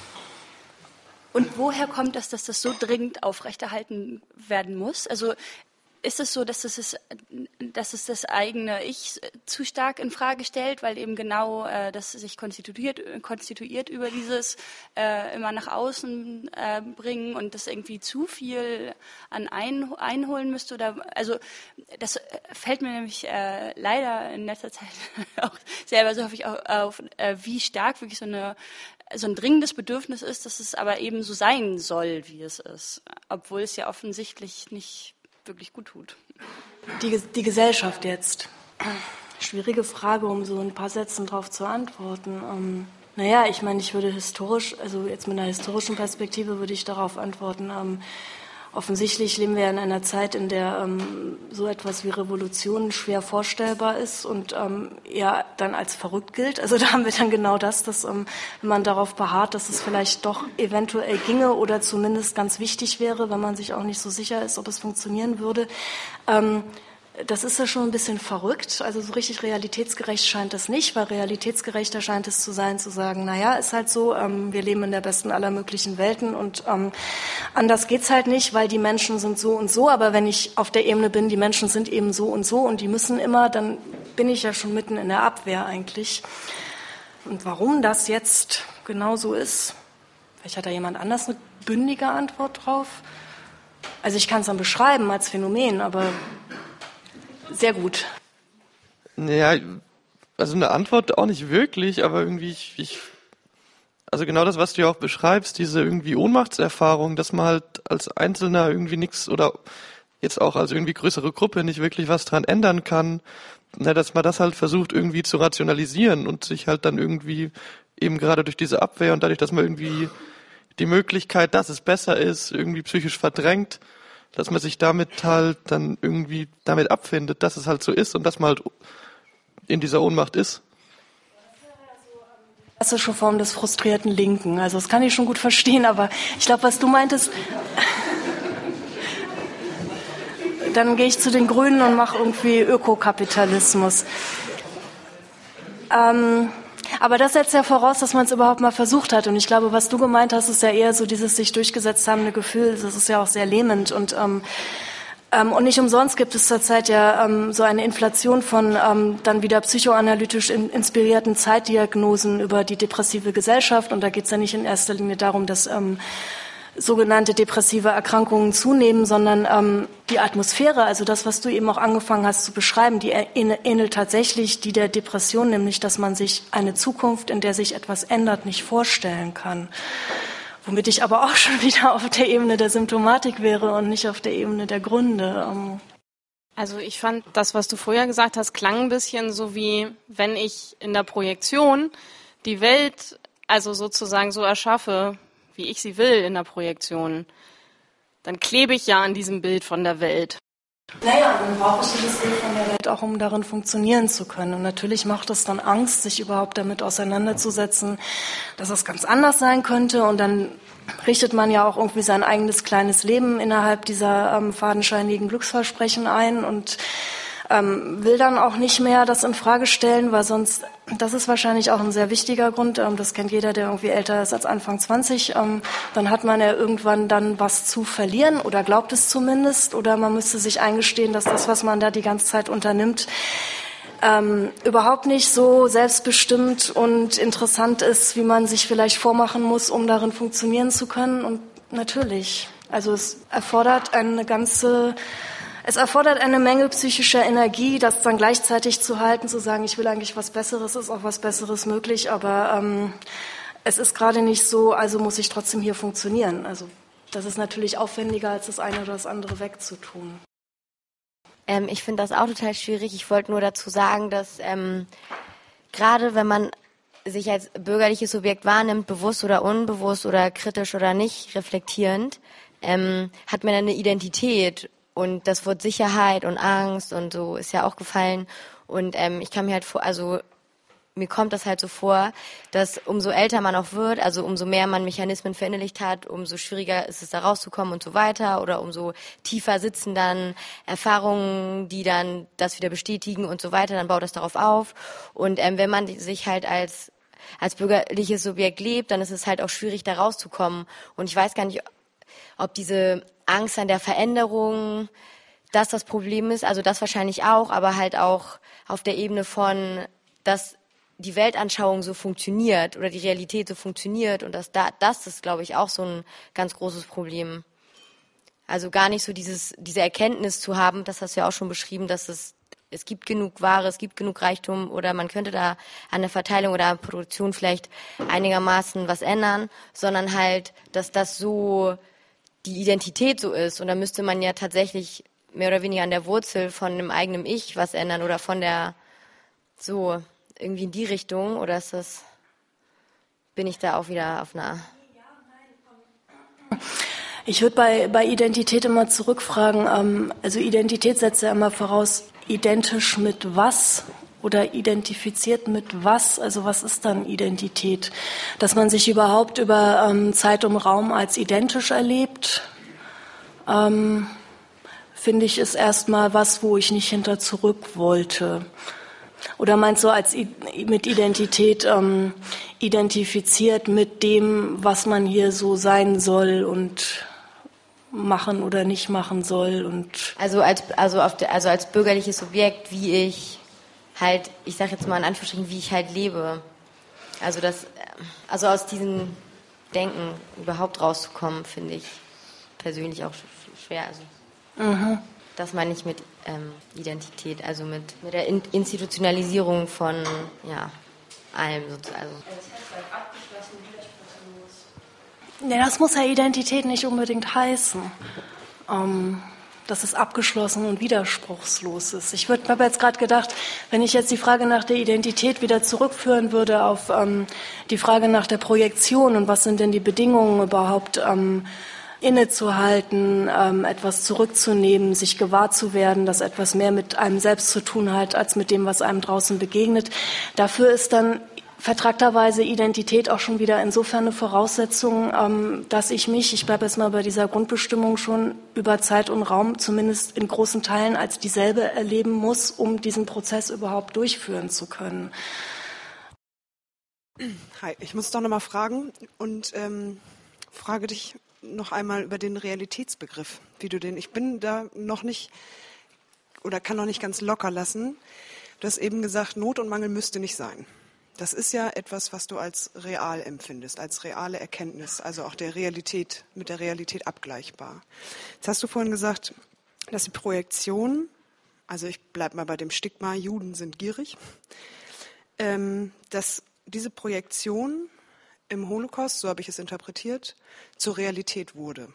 Und woher kommt das, dass das so dringend aufrechterhalten werden muss? Also ist es so, dass es das eigene Ich zu stark in Frage stellt, weil eben genau das sich konstituiert über dieses immer nach außen bringen und das irgendwie zu viel an einholen müsste? Oder also das fällt mir nämlich leider in letzter Zeit auch selber so häufig auf, wie stark wirklich so ein dringendes Bedürfnis ist, dass es aber eben so sein soll, wie es ist, obwohl es ja offensichtlich nicht wirklich gut tut. Die Gesellschaft jetzt. Schwierige Frage, um so ein paar Sätzen drauf zu antworten. Naja, ich meine, ich würde historisch, also jetzt mit einer historischen Perspektive würde ich darauf antworten, offensichtlich leben wir in einer Zeit, in der so etwas wie Revolution schwer vorstellbar ist und eher dann als verrückt gilt. Also da haben wir dann genau das, wenn man darauf beharrt, dass es vielleicht doch eventuell ginge oder zumindest ganz wichtig wäre, wenn man sich auch nicht so sicher ist, ob es funktionieren würde. das ist ja schon ein bisschen verrückt. Also so richtig realitätsgerecht scheint das nicht, weil realitätsgerechter scheint es zu sein, zu sagen, naja, ist halt so, wir leben in der besten aller möglichen Welten und anders geht's halt nicht, weil die Menschen sind so und so. Aber wenn ich auf der Ebene bin, die Menschen sind eben so und so und die müssen immer, dann bin ich ja schon mitten in der Abwehr eigentlich. Und warum das jetzt genau so ist, vielleicht hat da jemand anders eine bündige Antwort drauf. Also ich kann es dann beschreiben als Phänomen, aber sehr gut. Ja, also eine Antwort auch nicht wirklich, aber irgendwie also genau das, was du ja auch beschreibst, diese irgendwie Ohnmachtserfahrung, dass man halt als Einzelner irgendwie nichts oder jetzt auch als irgendwie größere Gruppe nicht wirklich was dran ändern kann, dass man das halt versucht irgendwie zu rationalisieren und sich halt dann irgendwie eben gerade durch diese Abwehr und dadurch, dass man irgendwie die Möglichkeit, dass es besser ist, irgendwie psychisch verdrängt, dass man sich damit halt dann irgendwie damit abfindet, dass es halt so ist und dass man halt in dieser Ohnmacht ist. Klassische Form des frustrierten Linken. Also das kann ich schon gut verstehen, aber ich glaube, was du meintest, dann gehe ich zu den Grünen und mache irgendwie Ökokapitalismus. Aber das setzt ja voraus, dass man es überhaupt mal versucht hat. Und ich glaube, was du gemeint hast, ist ja eher so dieses sich durchgesetzt habende Gefühl. Das ist ja auch sehr lähmend. Und nicht umsonst gibt es zurzeit ja so eine Inflation von dann wieder psychoanalytisch inspirierten Zeitdiagnosen über die depressive Gesellschaft. Und da geht es ja nicht in erster Linie darum, dass sogenannte depressive Erkrankungen zunehmen, sondern die Atmosphäre, also das, was du eben auch angefangen hast zu beschreiben, die ähnelt tatsächlich die der Depression, nämlich dass man sich eine Zukunft, in der sich etwas ändert, nicht vorstellen kann. Womit ich aber auch schon wieder auf der Ebene der Symptomatik wäre und nicht auf der Ebene der Gründe. Also ich fand, das, was du vorher gesagt hast, klang ein bisschen so wie, wenn ich in der Projektion die Welt also sozusagen so erschaffe, wie ich sie will in der Projektion, dann klebe ich ja an diesem Bild von der Welt. Naja, dann brauche ich dieses Bild von der Welt auch, um darin funktionieren zu können. Und natürlich macht es dann Angst, sich überhaupt damit auseinanderzusetzen, dass es ganz anders sein könnte. Und dann richtet man ja auch irgendwie sein eigenes kleines Leben innerhalb dieser fadenscheinigen Glücksversprechen ein und will dann auch nicht mehr das in Frage stellen, weil sonst, das ist wahrscheinlich auch ein sehr wichtiger Grund, das kennt jeder, der irgendwie älter ist als Anfang 20, dann hat man ja irgendwann dann was zu verlieren oder glaubt es zumindest, oder man müsste sich eingestehen, dass das, was man da die ganze Zeit unternimmt, überhaupt nicht so selbstbestimmt und interessant ist, wie man sich vielleicht vormachen muss, um darin funktionieren zu können. Und natürlich, also es erfordert eine Menge psychischer Energie, das dann gleichzeitig zu halten, zu sagen, ich will eigentlich was Besseres, ist auch was Besseres möglich, aber es ist gerade nicht so, also muss ich trotzdem hier funktionieren. Also das ist natürlich aufwendiger, als das eine oder das andere wegzutun. Ich finde das auch total schwierig. Ich wollte nur dazu sagen, dass gerade wenn man sich als bürgerliches Subjekt wahrnimmt, bewusst oder unbewusst oder kritisch oder nicht reflektierend, hat man eine Identität. Und das Wort Sicherheit und Angst und so ist ja auch gefallen. Und ich kann mir halt mir kommt das halt so vor, dass umso älter man auch wird, also umso mehr man Mechanismen verinnerlicht hat, umso schwieriger ist es da rauszukommen und so weiter. Oder umso tiefer sitzen dann Erfahrungen, die dann das wieder bestätigen und so weiter. Dann baut das darauf auf. Und wenn man sich halt als bürgerliches Subjekt lebt, dann ist es halt auch schwierig, da rauszukommen. Und ich weiß gar nicht, ob diese Angst an der Veränderung, das Problem ist, also das wahrscheinlich auch, aber halt auch auf der Ebene von, dass die Weltanschauung so funktioniert oder die Realität so funktioniert und das ist, glaube ich, auch so ein ganz großes Problem. Also gar nicht so diese Erkenntnis zu haben, das hast du ja auch schon beschrieben, dass es gibt genug Ware, es gibt genug Reichtum oder man könnte da an der Verteilung oder an der Produktion vielleicht einigermaßen was ändern, sondern halt, dass das so die Identität so ist. Und da müsste man ja tatsächlich mehr oder weniger an der Wurzel von dem eigenen Ich was ändern oder von der, so irgendwie in die Richtung. Oder bin ich da auch wieder auf einer... Ich würde bei Identität immer zurückfragen, also Identität setzt ja immer voraus, identisch mit was oder identifiziert mit was, also was ist dann Identität? Dass man sich überhaupt über Zeit und Raum als identisch erlebt, finde ich, ist erstmal was, wo ich nicht hinter zurück wollte. Oder meinst du mit Identität identifiziert mit dem, was man hier so sein soll und machen oder nicht machen soll? Und also als bürgerliches Subjekt, wie ich halt, ich sage jetzt mal in Anführungsstrichen, wie ich halt lebe. Also aus diesem Denken überhaupt rauszukommen, finde ich persönlich auch schwer. Also, das meine ich mit Identität, also mit der Institutionalisierung von allem sozusagen. Ja, das muss ja Identität nicht unbedingt heißen, dass es abgeschlossen und widerspruchslos ist. Ich habe jetzt gerade gedacht, wenn ich jetzt die Frage nach der Identität wieder zurückführen würde auf die Frage nach der Projektion und was sind denn die Bedingungen überhaupt, innezuhalten, etwas zurückzunehmen, sich gewahr zu werden, dass etwas mehr mit einem selbst zu tun hat, als mit dem, was einem draußen begegnet. Dafür ist dann vertragterweise Identität auch schon wieder insofern eine Voraussetzung, dass ich bleibe jetzt mal bei dieser Grundbestimmung schon über Zeit und Raum, zumindest in großen Teilen als dieselbe erleben muss, um diesen Prozess überhaupt durchführen zu können. Hi, ich muss doch nochmal fragen und frage dich noch einmal über den Realitätsbegriff, ich bin da noch nicht oder kann noch nicht ganz locker lassen. Du hast eben gesagt, Not und Mangel müsste nicht sein. Das ist ja etwas, was du als real empfindest, als reale Erkenntnis, also auch mit der Realität abgleichbar. Jetzt hast du vorhin gesagt, dass die Projektion, also ich bleibe mal bei dem Stigma, Juden sind gierig, dass diese Projektion im Holocaust, so habe ich es interpretiert, zur Realität wurde.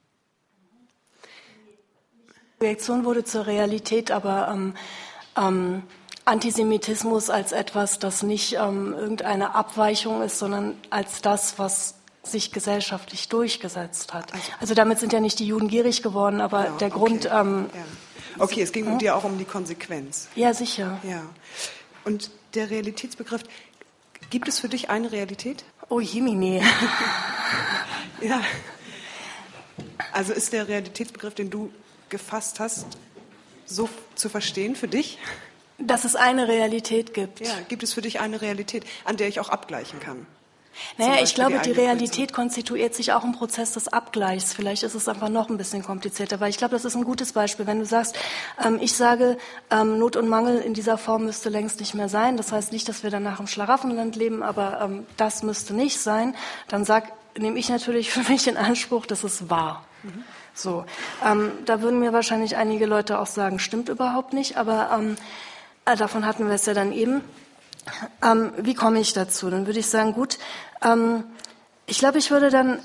Die Projektion wurde zur Realität, aber Antisemitismus als etwas, das nicht irgendeine Abweichung ist, sondern als das, was sich gesellschaftlich durchgesetzt hat. Also damit sind ja nicht die Juden gierig geworden, aber genau, der Grund... Okay, es ging dir auch um die Konsequenz. Ja, sicher. Ja. Und der Realitätsbegriff, gibt es für dich eine Realität? Oh, Jemine. Ja. Also ist der Realitätsbegriff, den du gefasst hast, so zu verstehen für dich? Dass es eine Realität gibt. Ja, gibt es für dich eine Realität, an der ich auch abgleichen kann? Naja, ich glaube, die Realität konstituiert sich auch im Prozess des Abgleichs. Vielleicht ist es einfach noch ein bisschen komplizierter, aber ich glaube, das ist ein gutes Beispiel. Wenn du sagst, ich sage, Not und Mangel in dieser Form müsste längst nicht mehr sein. Das heißt nicht, dass wir danach im Schlaraffenland leben, aber das müsste nicht sein. Dann nehme ich natürlich für mich in Anspruch, dass es wahr. So, da würden mir wahrscheinlich einige Leute auch sagen, stimmt überhaupt nicht, aber davon hatten wir es ja dann eben. Wie komme ich dazu? Dann würde ich sagen, gut, ich glaube, ich würde dann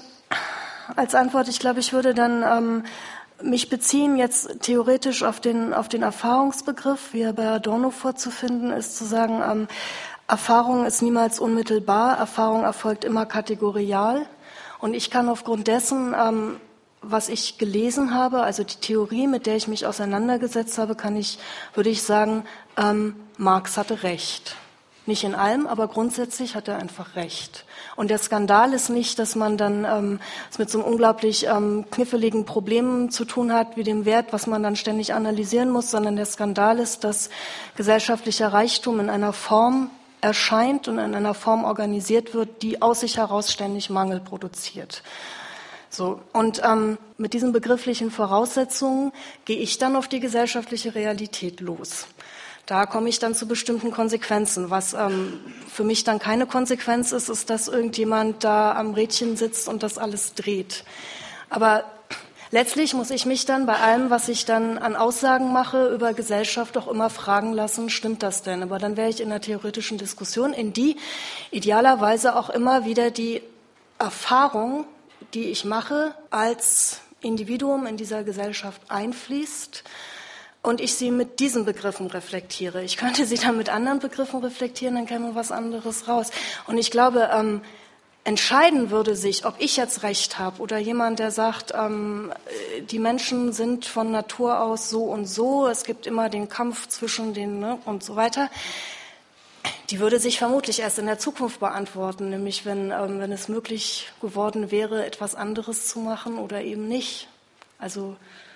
mich beziehen jetzt theoretisch auf den Erfahrungsbegriff, wie er bei Adorno vorzufinden ist, zu sagen, Erfahrung ist niemals unmittelbar, Erfahrung erfolgt immer kategorial. Und ich kann aufgrund dessen, was ich gelesen habe, also die Theorie, mit der ich mich auseinandergesetzt habe, würde ich sagen, Marx hatte recht. Nicht in allem, aber grundsätzlich hat er einfach recht. Und der Skandal ist nicht, dass man dann es mit so einem unglaublich kniffligen Problem zu tun hat, wie dem Wert, was man dann ständig analysieren muss, sondern der Skandal ist, dass gesellschaftlicher Reichtum in einer Form erscheint und in einer Form organisiert wird, die aus sich heraus ständig Mangel produziert. So, und mit diesen begrifflichen Voraussetzungen gehe ich dann auf die gesellschaftliche Realität los. Da komme ich dann zu bestimmten Konsequenzen. Was für mich dann keine Konsequenz ist, ist, dass irgendjemand da am Rädchen sitzt und das alles dreht. Aber letztlich muss ich mich dann bei allem, was ich dann an Aussagen mache über Gesellschaft, auch immer fragen lassen, stimmt das denn? Aber dann wäre ich in einer theoretischen Diskussion, in die idealerweise auch immer wieder die Erfahrung, die ich mache, als Individuum in dieser Gesellschaft einfließt und ich sie mit diesen Begriffen reflektiere. Ich könnte sie dann mit anderen Begriffen reflektieren, dann käme was anderes raus. Und ich glaube, entscheiden würde sich, ob ich jetzt recht habe oder jemand, der sagt, die Menschen sind von Natur aus so und so, es gibt immer den Kampf zwischen denen und so weiter. Die würde sich vermutlich erst in der Zukunft beantworten, nämlich wenn es möglich geworden wäre, etwas anderes zu machen oder eben nicht. Also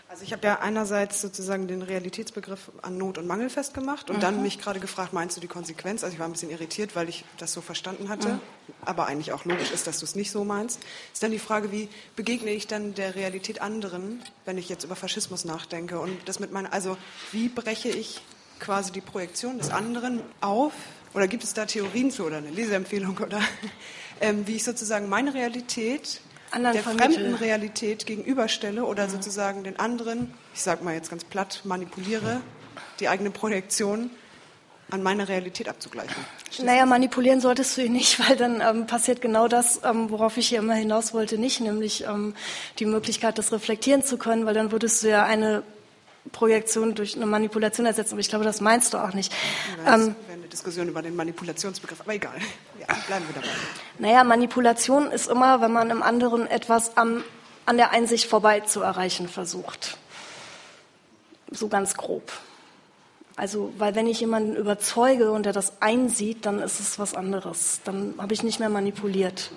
Also ich habe ja einerseits sozusagen den Realitätsbegriff an Not und Mangel festgemacht und dann mich gerade gefragt, meinst du die Konsequenz? Also ich war ein bisschen irritiert, weil ich das so verstanden hatte, aber eigentlich auch logisch ist, dass du es nicht so meinst. Ist dann die Frage, wie begegne ich dann der Realität anderen, wenn ich jetzt über Faschismus nachdenke und das mit meiner, also wie breche ich quasi die Projektion des anderen auf? Oder gibt es da Theorien zu oder eine Leseempfehlung oder wie ich sozusagen meine Realität der fremden Realität gegenüberstelle oder sozusagen den anderen, ich sage mal jetzt ganz platt, manipuliere, die eigene Projektion an meine Realität abzugleichen. Naja, manipulieren solltest du ihn nicht, weil dann passiert genau das, worauf ich hier immer hinaus wollte, nicht, nämlich die Möglichkeit, das reflektieren zu können, weil dann würdest du ja eine Projektion durch eine Manipulation ersetzen, aber ich glaube, das meinst du auch nicht. Das wäre eine Diskussion über den Manipulationsbegriff, aber egal. Ja, bleiben wir dabei. Naja, Manipulation ist immer, wenn man im anderen etwas an der Einsicht vorbei zu erreichen versucht. So ganz grob. Also, weil wenn ich jemanden überzeuge und er das einsieht, dann ist es was anderes. Dann habe ich nicht mehr manipuliert.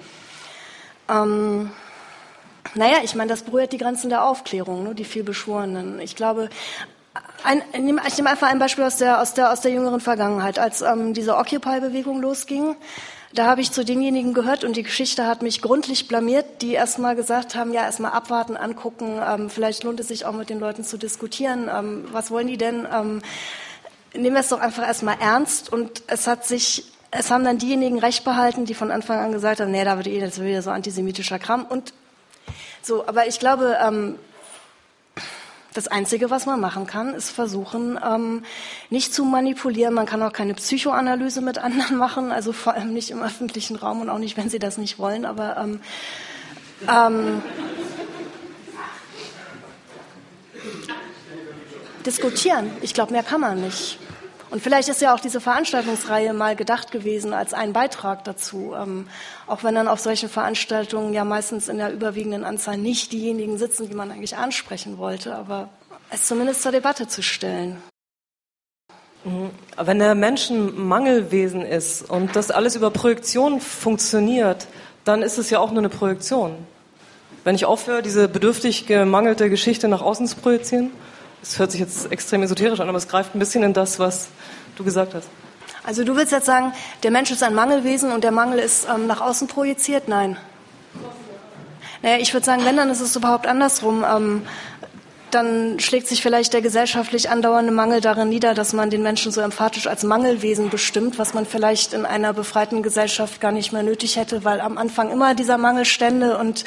Naja, ich meine, das berührt die Grenzen der Aufklärung, ne, die vielbeschworenen. Ich glaube, ich nehme einfach ein Beispiel aus der jüngeren Vergangenheit. Als diese Occupy-Bewegung losging, da habe ich zu denjenigen gehört und die Geschichte hat mich gründlich blamiert, die erstmal gesagt haben, ja, erstmal abwarten, angucken, vielleicht lohnt es sich auch mit den Leuten zu diskutieren. Was wollen die denn? Nehmen wir es doch einfach erstmal ernst. Und es haben dann diejenigen recht behalten, die von Anfang an gesagt haben, nee, da wird das wieder so antisemitischer Kram. Und so, aber ich glaube, das Einzige, was man machen kann, ist versuchen, nicht zu manipulieren. Man kann auch keine Psychoanalyse mit anderen machen, also vor allem nicht im öffentlichen Raum und auch nicht, wenn sie das nicht wollen. Aber diskutieren, ich glaube, mehr kann man nicht. Und vielleicht ist ja auch diese Veranstaltungsreihe mal gedacht gewesen als ein Beitrag dazu, auch wenn dann auf solchen Veranstaltungen ja meistens in der überwiegenden Anzahl nicht diejenigen sitzen, die man eigentlich ansprechen wollte, aber es zumindest zur Debatte zu stellen. Wenn der Mensch ein Mangelwesen ist und das alles über Projektion funktioniert, dann ist es ja auch nur eine Projektion. Wenn ich aufhöre, diese bedürftig gemangelte Geschichte nach außen zu projizieren, das hört sich jetzt extrem esoterisch an, aber es greift ein bisschen in das, was du gesagt hast. Also du willst jetzt sagen, der Mensch ist ein Mangelwesen und der Mangel ist nach außen projiziert? Nein. Naja, ich würde sagen, wenn, dann ist es überhaupt andersrum. Dann schlägt sich vielleicht der gesellschaftlich andauernde Mangel darin nieder, dass man den Menschen so emphatisch als Mangelwesen bestimmt, was man vielleicht in einer befreiten Gesellschaft gar nicht mehr nötig hätte, weil am Anfang immer dieser Mangel stände und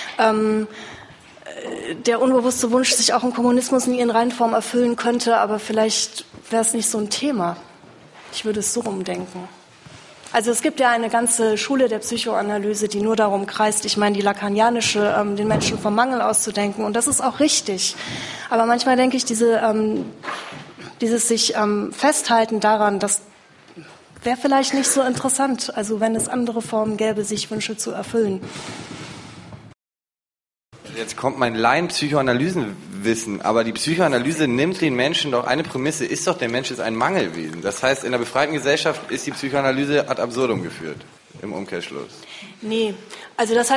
der unbewusste Wunsch sich auch im Kommunismus nie in Reinform erfüllen könnte, aber vielleicht wäre es nicht so ein Thema. Ich würde es so rumdenken. Also es gibt ja eine ganze Schule der Psychoanalyse, die nur darum kreist, ich meine die lakanianische, den Menschen vom Mangel auszudenken, und das ist auch richtig. Aber manchmal denke ich, dieses sich Festhalten daran, das wäre vielleicht nicht so interessant, also wenn es andere Formen gäbe, sich Wünsche zu erfüllen. Jetzt kommt mein Laien-Psychoanalysenwissen, aber die Psychoanalyse nimmt den Menschen doch, eine Prämisse ist doch, der Mensch ist ein Mangelwesen. Das heißt, in einer befreiten Gesellschaft ist die Psychoanalyse ad absurdum geführt, im Umkehrschluss. Nee, also das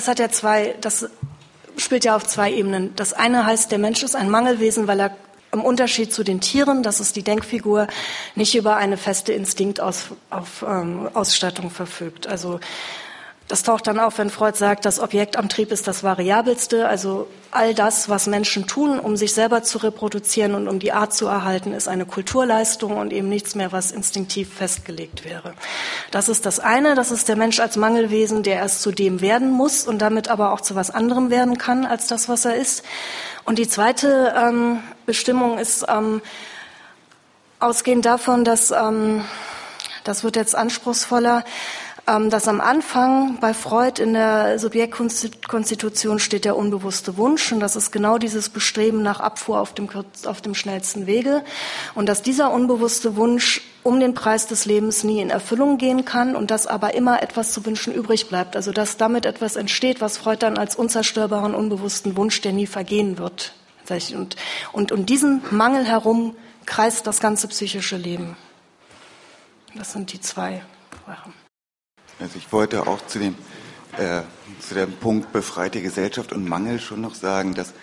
spielt ja auf zwei Ebenen. Das eine heißt, der Mensch ist ein Mangelwesen, weil er im Unterschied zu den Tieren, das ist die Denkfigur, nicht über eine feste Instinktausstattung verfügt. Also das taucht dann auf, wenn Freud sagt, das Objektantrieb ist das Variabelste. Also all das, was Menschen tun, um sich selber zu reproduzieren und um die Art zu erhalten, ist eine Kulturleistung und eben nichts mehr, was instinktiv festgelegt wäre. Das ist das eine, das ist der Mensch als Mangelwesen, der erst zu dem werden muss und damit aber auch zu was anderem werden kann, als das, was er ist. Und die zweite Bestimmung ist ausgehend davon, dass, das wird jetzt anspruchsvoller, dass am Anfang bei Freud in der Subjektkonstitution steht der unbewusste Wunsch, und das ist genau dieses Bestreben nach Abfuhr auf dem schnellsten Wege, und dass dieser unbewusste Wunsch um den Preis des Lebens nie in Erfüllung gehen kann und dass aber immer etwas zu wünschen übrig bleibt, also dass damit etwas entsteht, was Freud dann als unzerstörbaren unbewussten Wunsch, der nie vergehen wird. Und um diesen Mangel herum kreist das ganze psychische Leben. Das sind die zwei Sachen. Also ich wollte auch zu dem Punkt befreite Gesellschaft und Mangel schon noch sagen, dass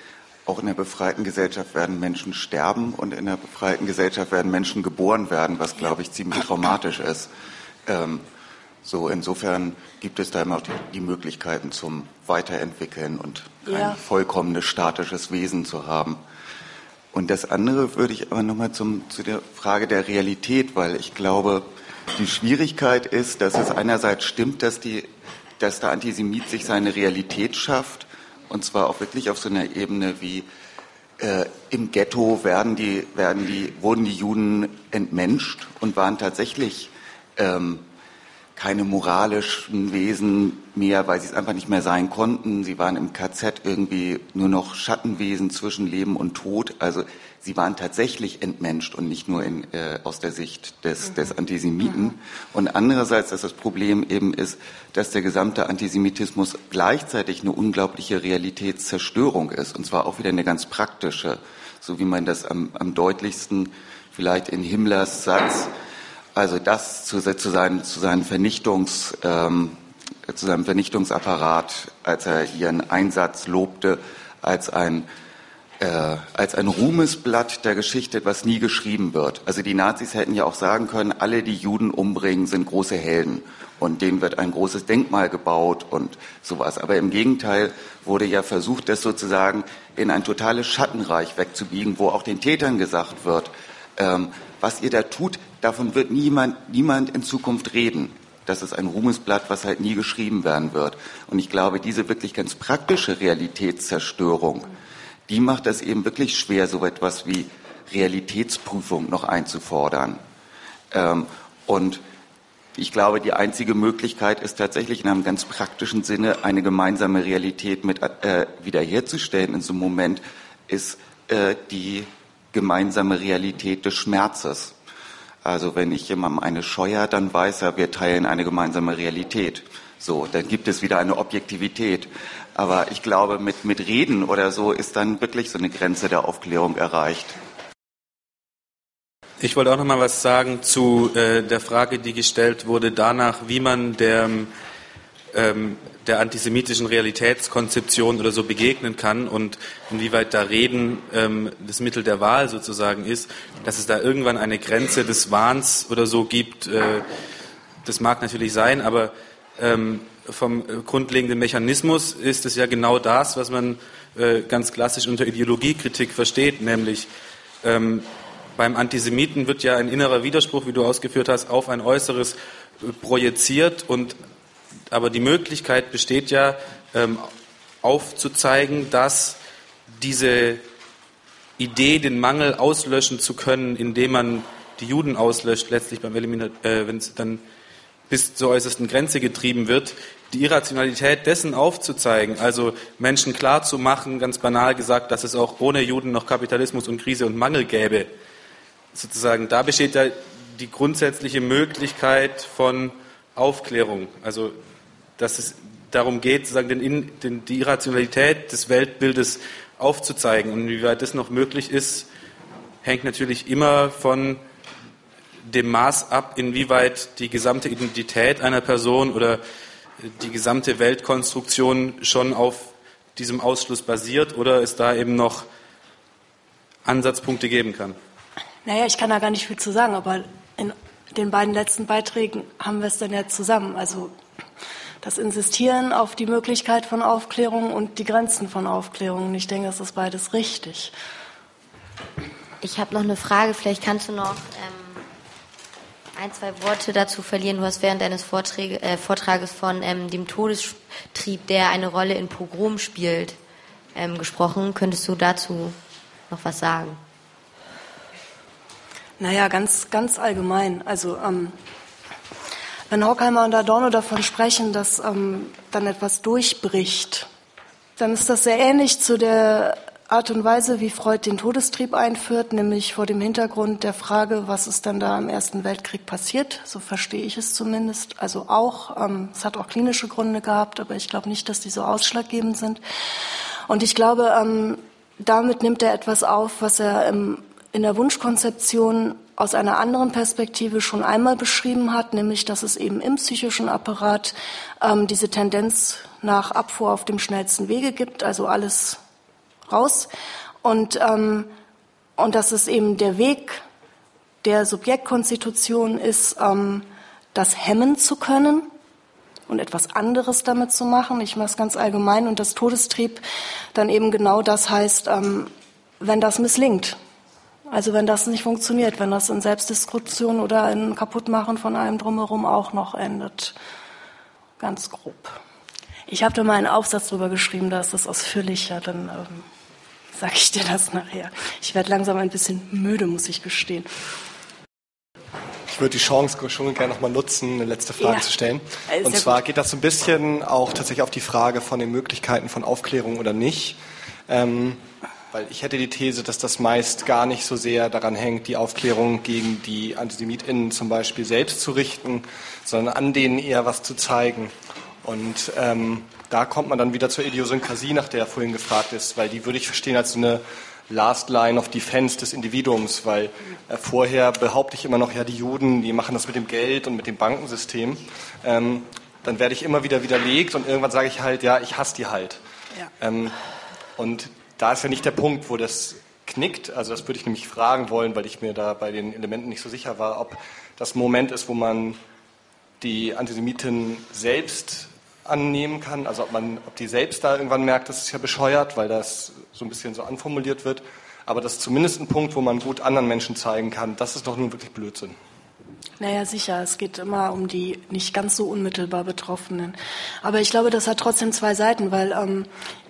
auch in der befreiten Gesellschaft werden Menschen sterben und in der befreiten Gesellschaft werden Menschen geboren werden, was, glaube ich, ziemlich traumatisch ist. So, insofern gibt es da immer auch die Möglichkeiten zum Weiterentwickeln und kein vollkommenes statisches Wesen zu haben. Und das andere würde ich aber nochmal zu der Frage der Realität, weil ich glaube, die Schwierigkeit ist, dass es einerseits stimmt, dass der Antisemit sich seine Realität schafft, und zwar auch wirklich auf so einer Ebene wie im Ghetto wurden die Juden entmenscht und waren tatsächlich keine moralischen Wesen mehr, weil sie es einfach nicht mehr sein konnten. Sie waren im KZ irgendwie nur noch Schattenwesen zwischen Leben und Tod. Also sie waren tatsächlich entmenscht und nicht nur aus der Sicht des Antisemiten. Und andererseits, dass das Problem eben ist, dass der gesamte Antisemitismus gleichzeitig eine unglaubliche Realitätszerstörung ist. Und zwar auch wieder eine ganz praktische, so wie man das am deutlichsten vielleicht in Himmlers Satz, also das zu seinem Vernichtungsapparat, als er ihren Einsatz lobte, als ein Ruhmesblatt der Geschichte, was nie geschrieben wird. Also die Nazis hätten ja auch sagen können, alle, die Juden umbringen, sind große Helden und denen wird ein großes Denkmal gebaut und sowas. Aber im Gegenteil wurde ja versucht, das sozusagen in ein totales Schattenreich wegzubiegen, wo auch den Tätern gesagt wird, was ihr da tut, davon wird niemand in Zukunft reden. Das ist ein Ruhmesblatt, was halt nie geschrieben werden wird. Und ich glaube, diese wirklich ganz praktische Realitätszerstörung, die macht das eben wirklich schwer, so etwas wie Realitätsprüfung noch einzufordern. Und ich glaube, die einzige Möglichkeit ist tatsächlich in einem ganz praktischen Sinne eine gemeinsame Realität wiederherzustellen. In so einem Moment ist die gemeinsame Realität des Schmerzes. Also wenn ich jemandem eine scheuere, dann weiß er, wir teilen eine gemeinsame Realität. So, dann gibt es wieder eine Objektivität. Aber ich glaube, mit Reden oder so ist dann wirklich so eine Grenze der Aufklärung erreicht. Ich wollte auch noch mal was sagen zu der Frage, die gestellt wurde, danach, wie man der antisemitischen Realitätskonzeption oder so begegnen kann und inwieweit da Reden das Mittel der Wahl sozusagen ist, dass es da irgendwann eine Grenze des Wahns oder so gibt, das mag natürlich sein, aber vom grundlegenden Mechanismus ist es ja genau das, was man ganz klassisch unter Ideologiekritik versteht, nämlich beim Antisemiten wird ja ein innerer Widerspruch, wie du ausgeführt hast, auf ein Äußeres projiziert aber die Möglichkeit besteht ja, aufzuzeigen, dass diese Idee, den Mangel auslöschen zu können, indem man die Juden auslöscht, letztlich wenn es dann bis zur äußersten Grenze getrieben wird, die Irrationalität dessen aufzuzeigen, also Menschen klarzumachen, ganz banal gesagt, dass es auch ohne Juden noch Kapitalismus und Krise und Mangel gäbe. Sozusagen, da besteht ja die grundsätzliche Möglichkeit von Aufklärung, also dass es darum geht, sozusagen die Irrationalität des Weltbildes aufzuzeigen. Und inwieweit das noch möglich ist, hängt natürlich immer von dem Maß ab, inwieweit die gesamte Identität einer Person oder die gesamte Weltkonstruktion schon auf diesem Ausschluss basiert oder es da eben noch Ansatzpunkte geben kann. Naja, ich kann da gar nicht viel zu sagen, aber in den beiden letzten Beiträgen haben wir es dann ja zusammen. Also das Insistieren auf die Möglichkeit von Aufklärung und die Grenzen von Aufklärung. Und ich denke, das ist beides richtig. Ich habe noch eine Frage. Vielleicht kannst du noch ein, zwei Worte dazu verlieren. Du hast während deines Vortrages von dem Todestrieb, der eine Rolle in Pogrom spielt, gesprochen. Könntest du dazu noch was sagen? Naja, ganz allgemein. Also wenn Horkheimer und Adorno davon sprechen, dass dann etwas durchbricht, dann ist das sehr ähnlich zu der Art und Weise, wie Freud den Todestrieb einführt, nämlich vor dem Hintergrund der Frage, was ist dann da im Ersten Weltkrieg passiert. So verstehe ich es zumindest. Also auch, es hat auch klinische Gründe gehabt, aber ich glaube nicht, dass die so ausschlaggebend sind. Und ich glaube, damit nimmt er etwas auf, was er in der Wunschkonzeption aus einer anderen Perspektive schon einmal beschrieben hat, nämlich, dass es eben im psychischen Apparat diese Tendenz nach Abfuhr auf dem schnellsten Wege gibt, also alles raus. Und dass es eben der Weg der Subjektkonstitution ist, das hemmen zu können und etwas anderes damit zu machen. Ich mache es ganz allgemein. Und das Todestrieb dann eben genau das heißt, wenn das misslingt. Also wenn das nicht funktioniert, wenn das in Selbstdestruktion oder in Kaputtmachen von allem drumherum auch noch endet. Ganz grob. Ich habe da mal einen Aufsatz drüber geschrieben, da ist das ausführlicher, dann sage ich dir das nachher. Ich werde langsam ein bisschen müde, muss ich gestehen. Ich würde die Chance schon gerne noch mal nutzen, eine letzte Frage zu stellen. Und zwar geht das so ein bisschen auch tatsächlich auf die Frage von den Möglichkeiten von Aufklärung oder nicht. Weil ich hätte die These, dass das meist gar nicht so sehr daran hängt, die Aufklärung gegen die AntisemitInnen zum Beispiel selbst zu richten, sondern an denen eher was zu zeigen. Und da kommt man dann wieder zur Idiosynkrasie, nach der vorhin gefragt ist, weil die würde ich verstehen als so eine Last Line of Defense des Individuums, weil vorher behaupte ich immer noch, ja, die Juden, die machen das mit dem Geld und mit dem Bankensystem. Dann werde ich immer wieder widerlegt und irgendwann sage ich halt, ja, ich hasse die halt. Ja. Und da ist ja nicht der Punkt, wo das knickt. Also das würde ich nämlich fragen wollen, weil ich mir da bei den Elementen nicht so sicher war, ob das ein Moment ist, wo man die Antisemitin selbst annehmen kann, also ob die selbst da irgendwann merkt, das ist ja bescheuert, weil das so ein bisschen so anformuliert wird, aber das ist zumindest ein Punkt, wo man gut anderen Menschen zeigen kann, das ist doch nun wirklich Blödsinn. Naja, sicher, es geht immer um die nicht ganz so unmittelbar Betroffenen. Aber ich glaube, das hat trotzdem zwei Seiten, weil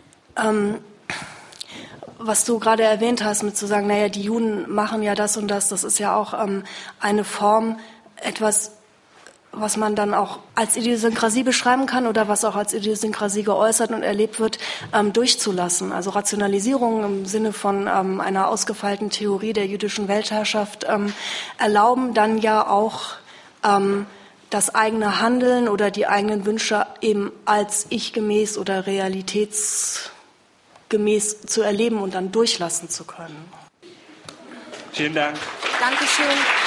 was du gerade erwähnt hast, mit zu sagen, naja, die Juden machen ja das und das ist ja auch eine Form, etwas, was man dann auch als Idiosynkrasie beschreiben kann oder was auch als Idiosynkrasie geäußert und erlebt wird, durchzulassen. Also Rationalisierung im Sinne von einer ausgefeilten Theorie der jüdischen Weltherrschaft erlauben dann ja auch das eigene Handeln oder die eigenen Wünsche eben als ich-gemäß oder realitätsgemäß zu erleben und dann durchlassen zu können. Vielen Dank. Dankeschön.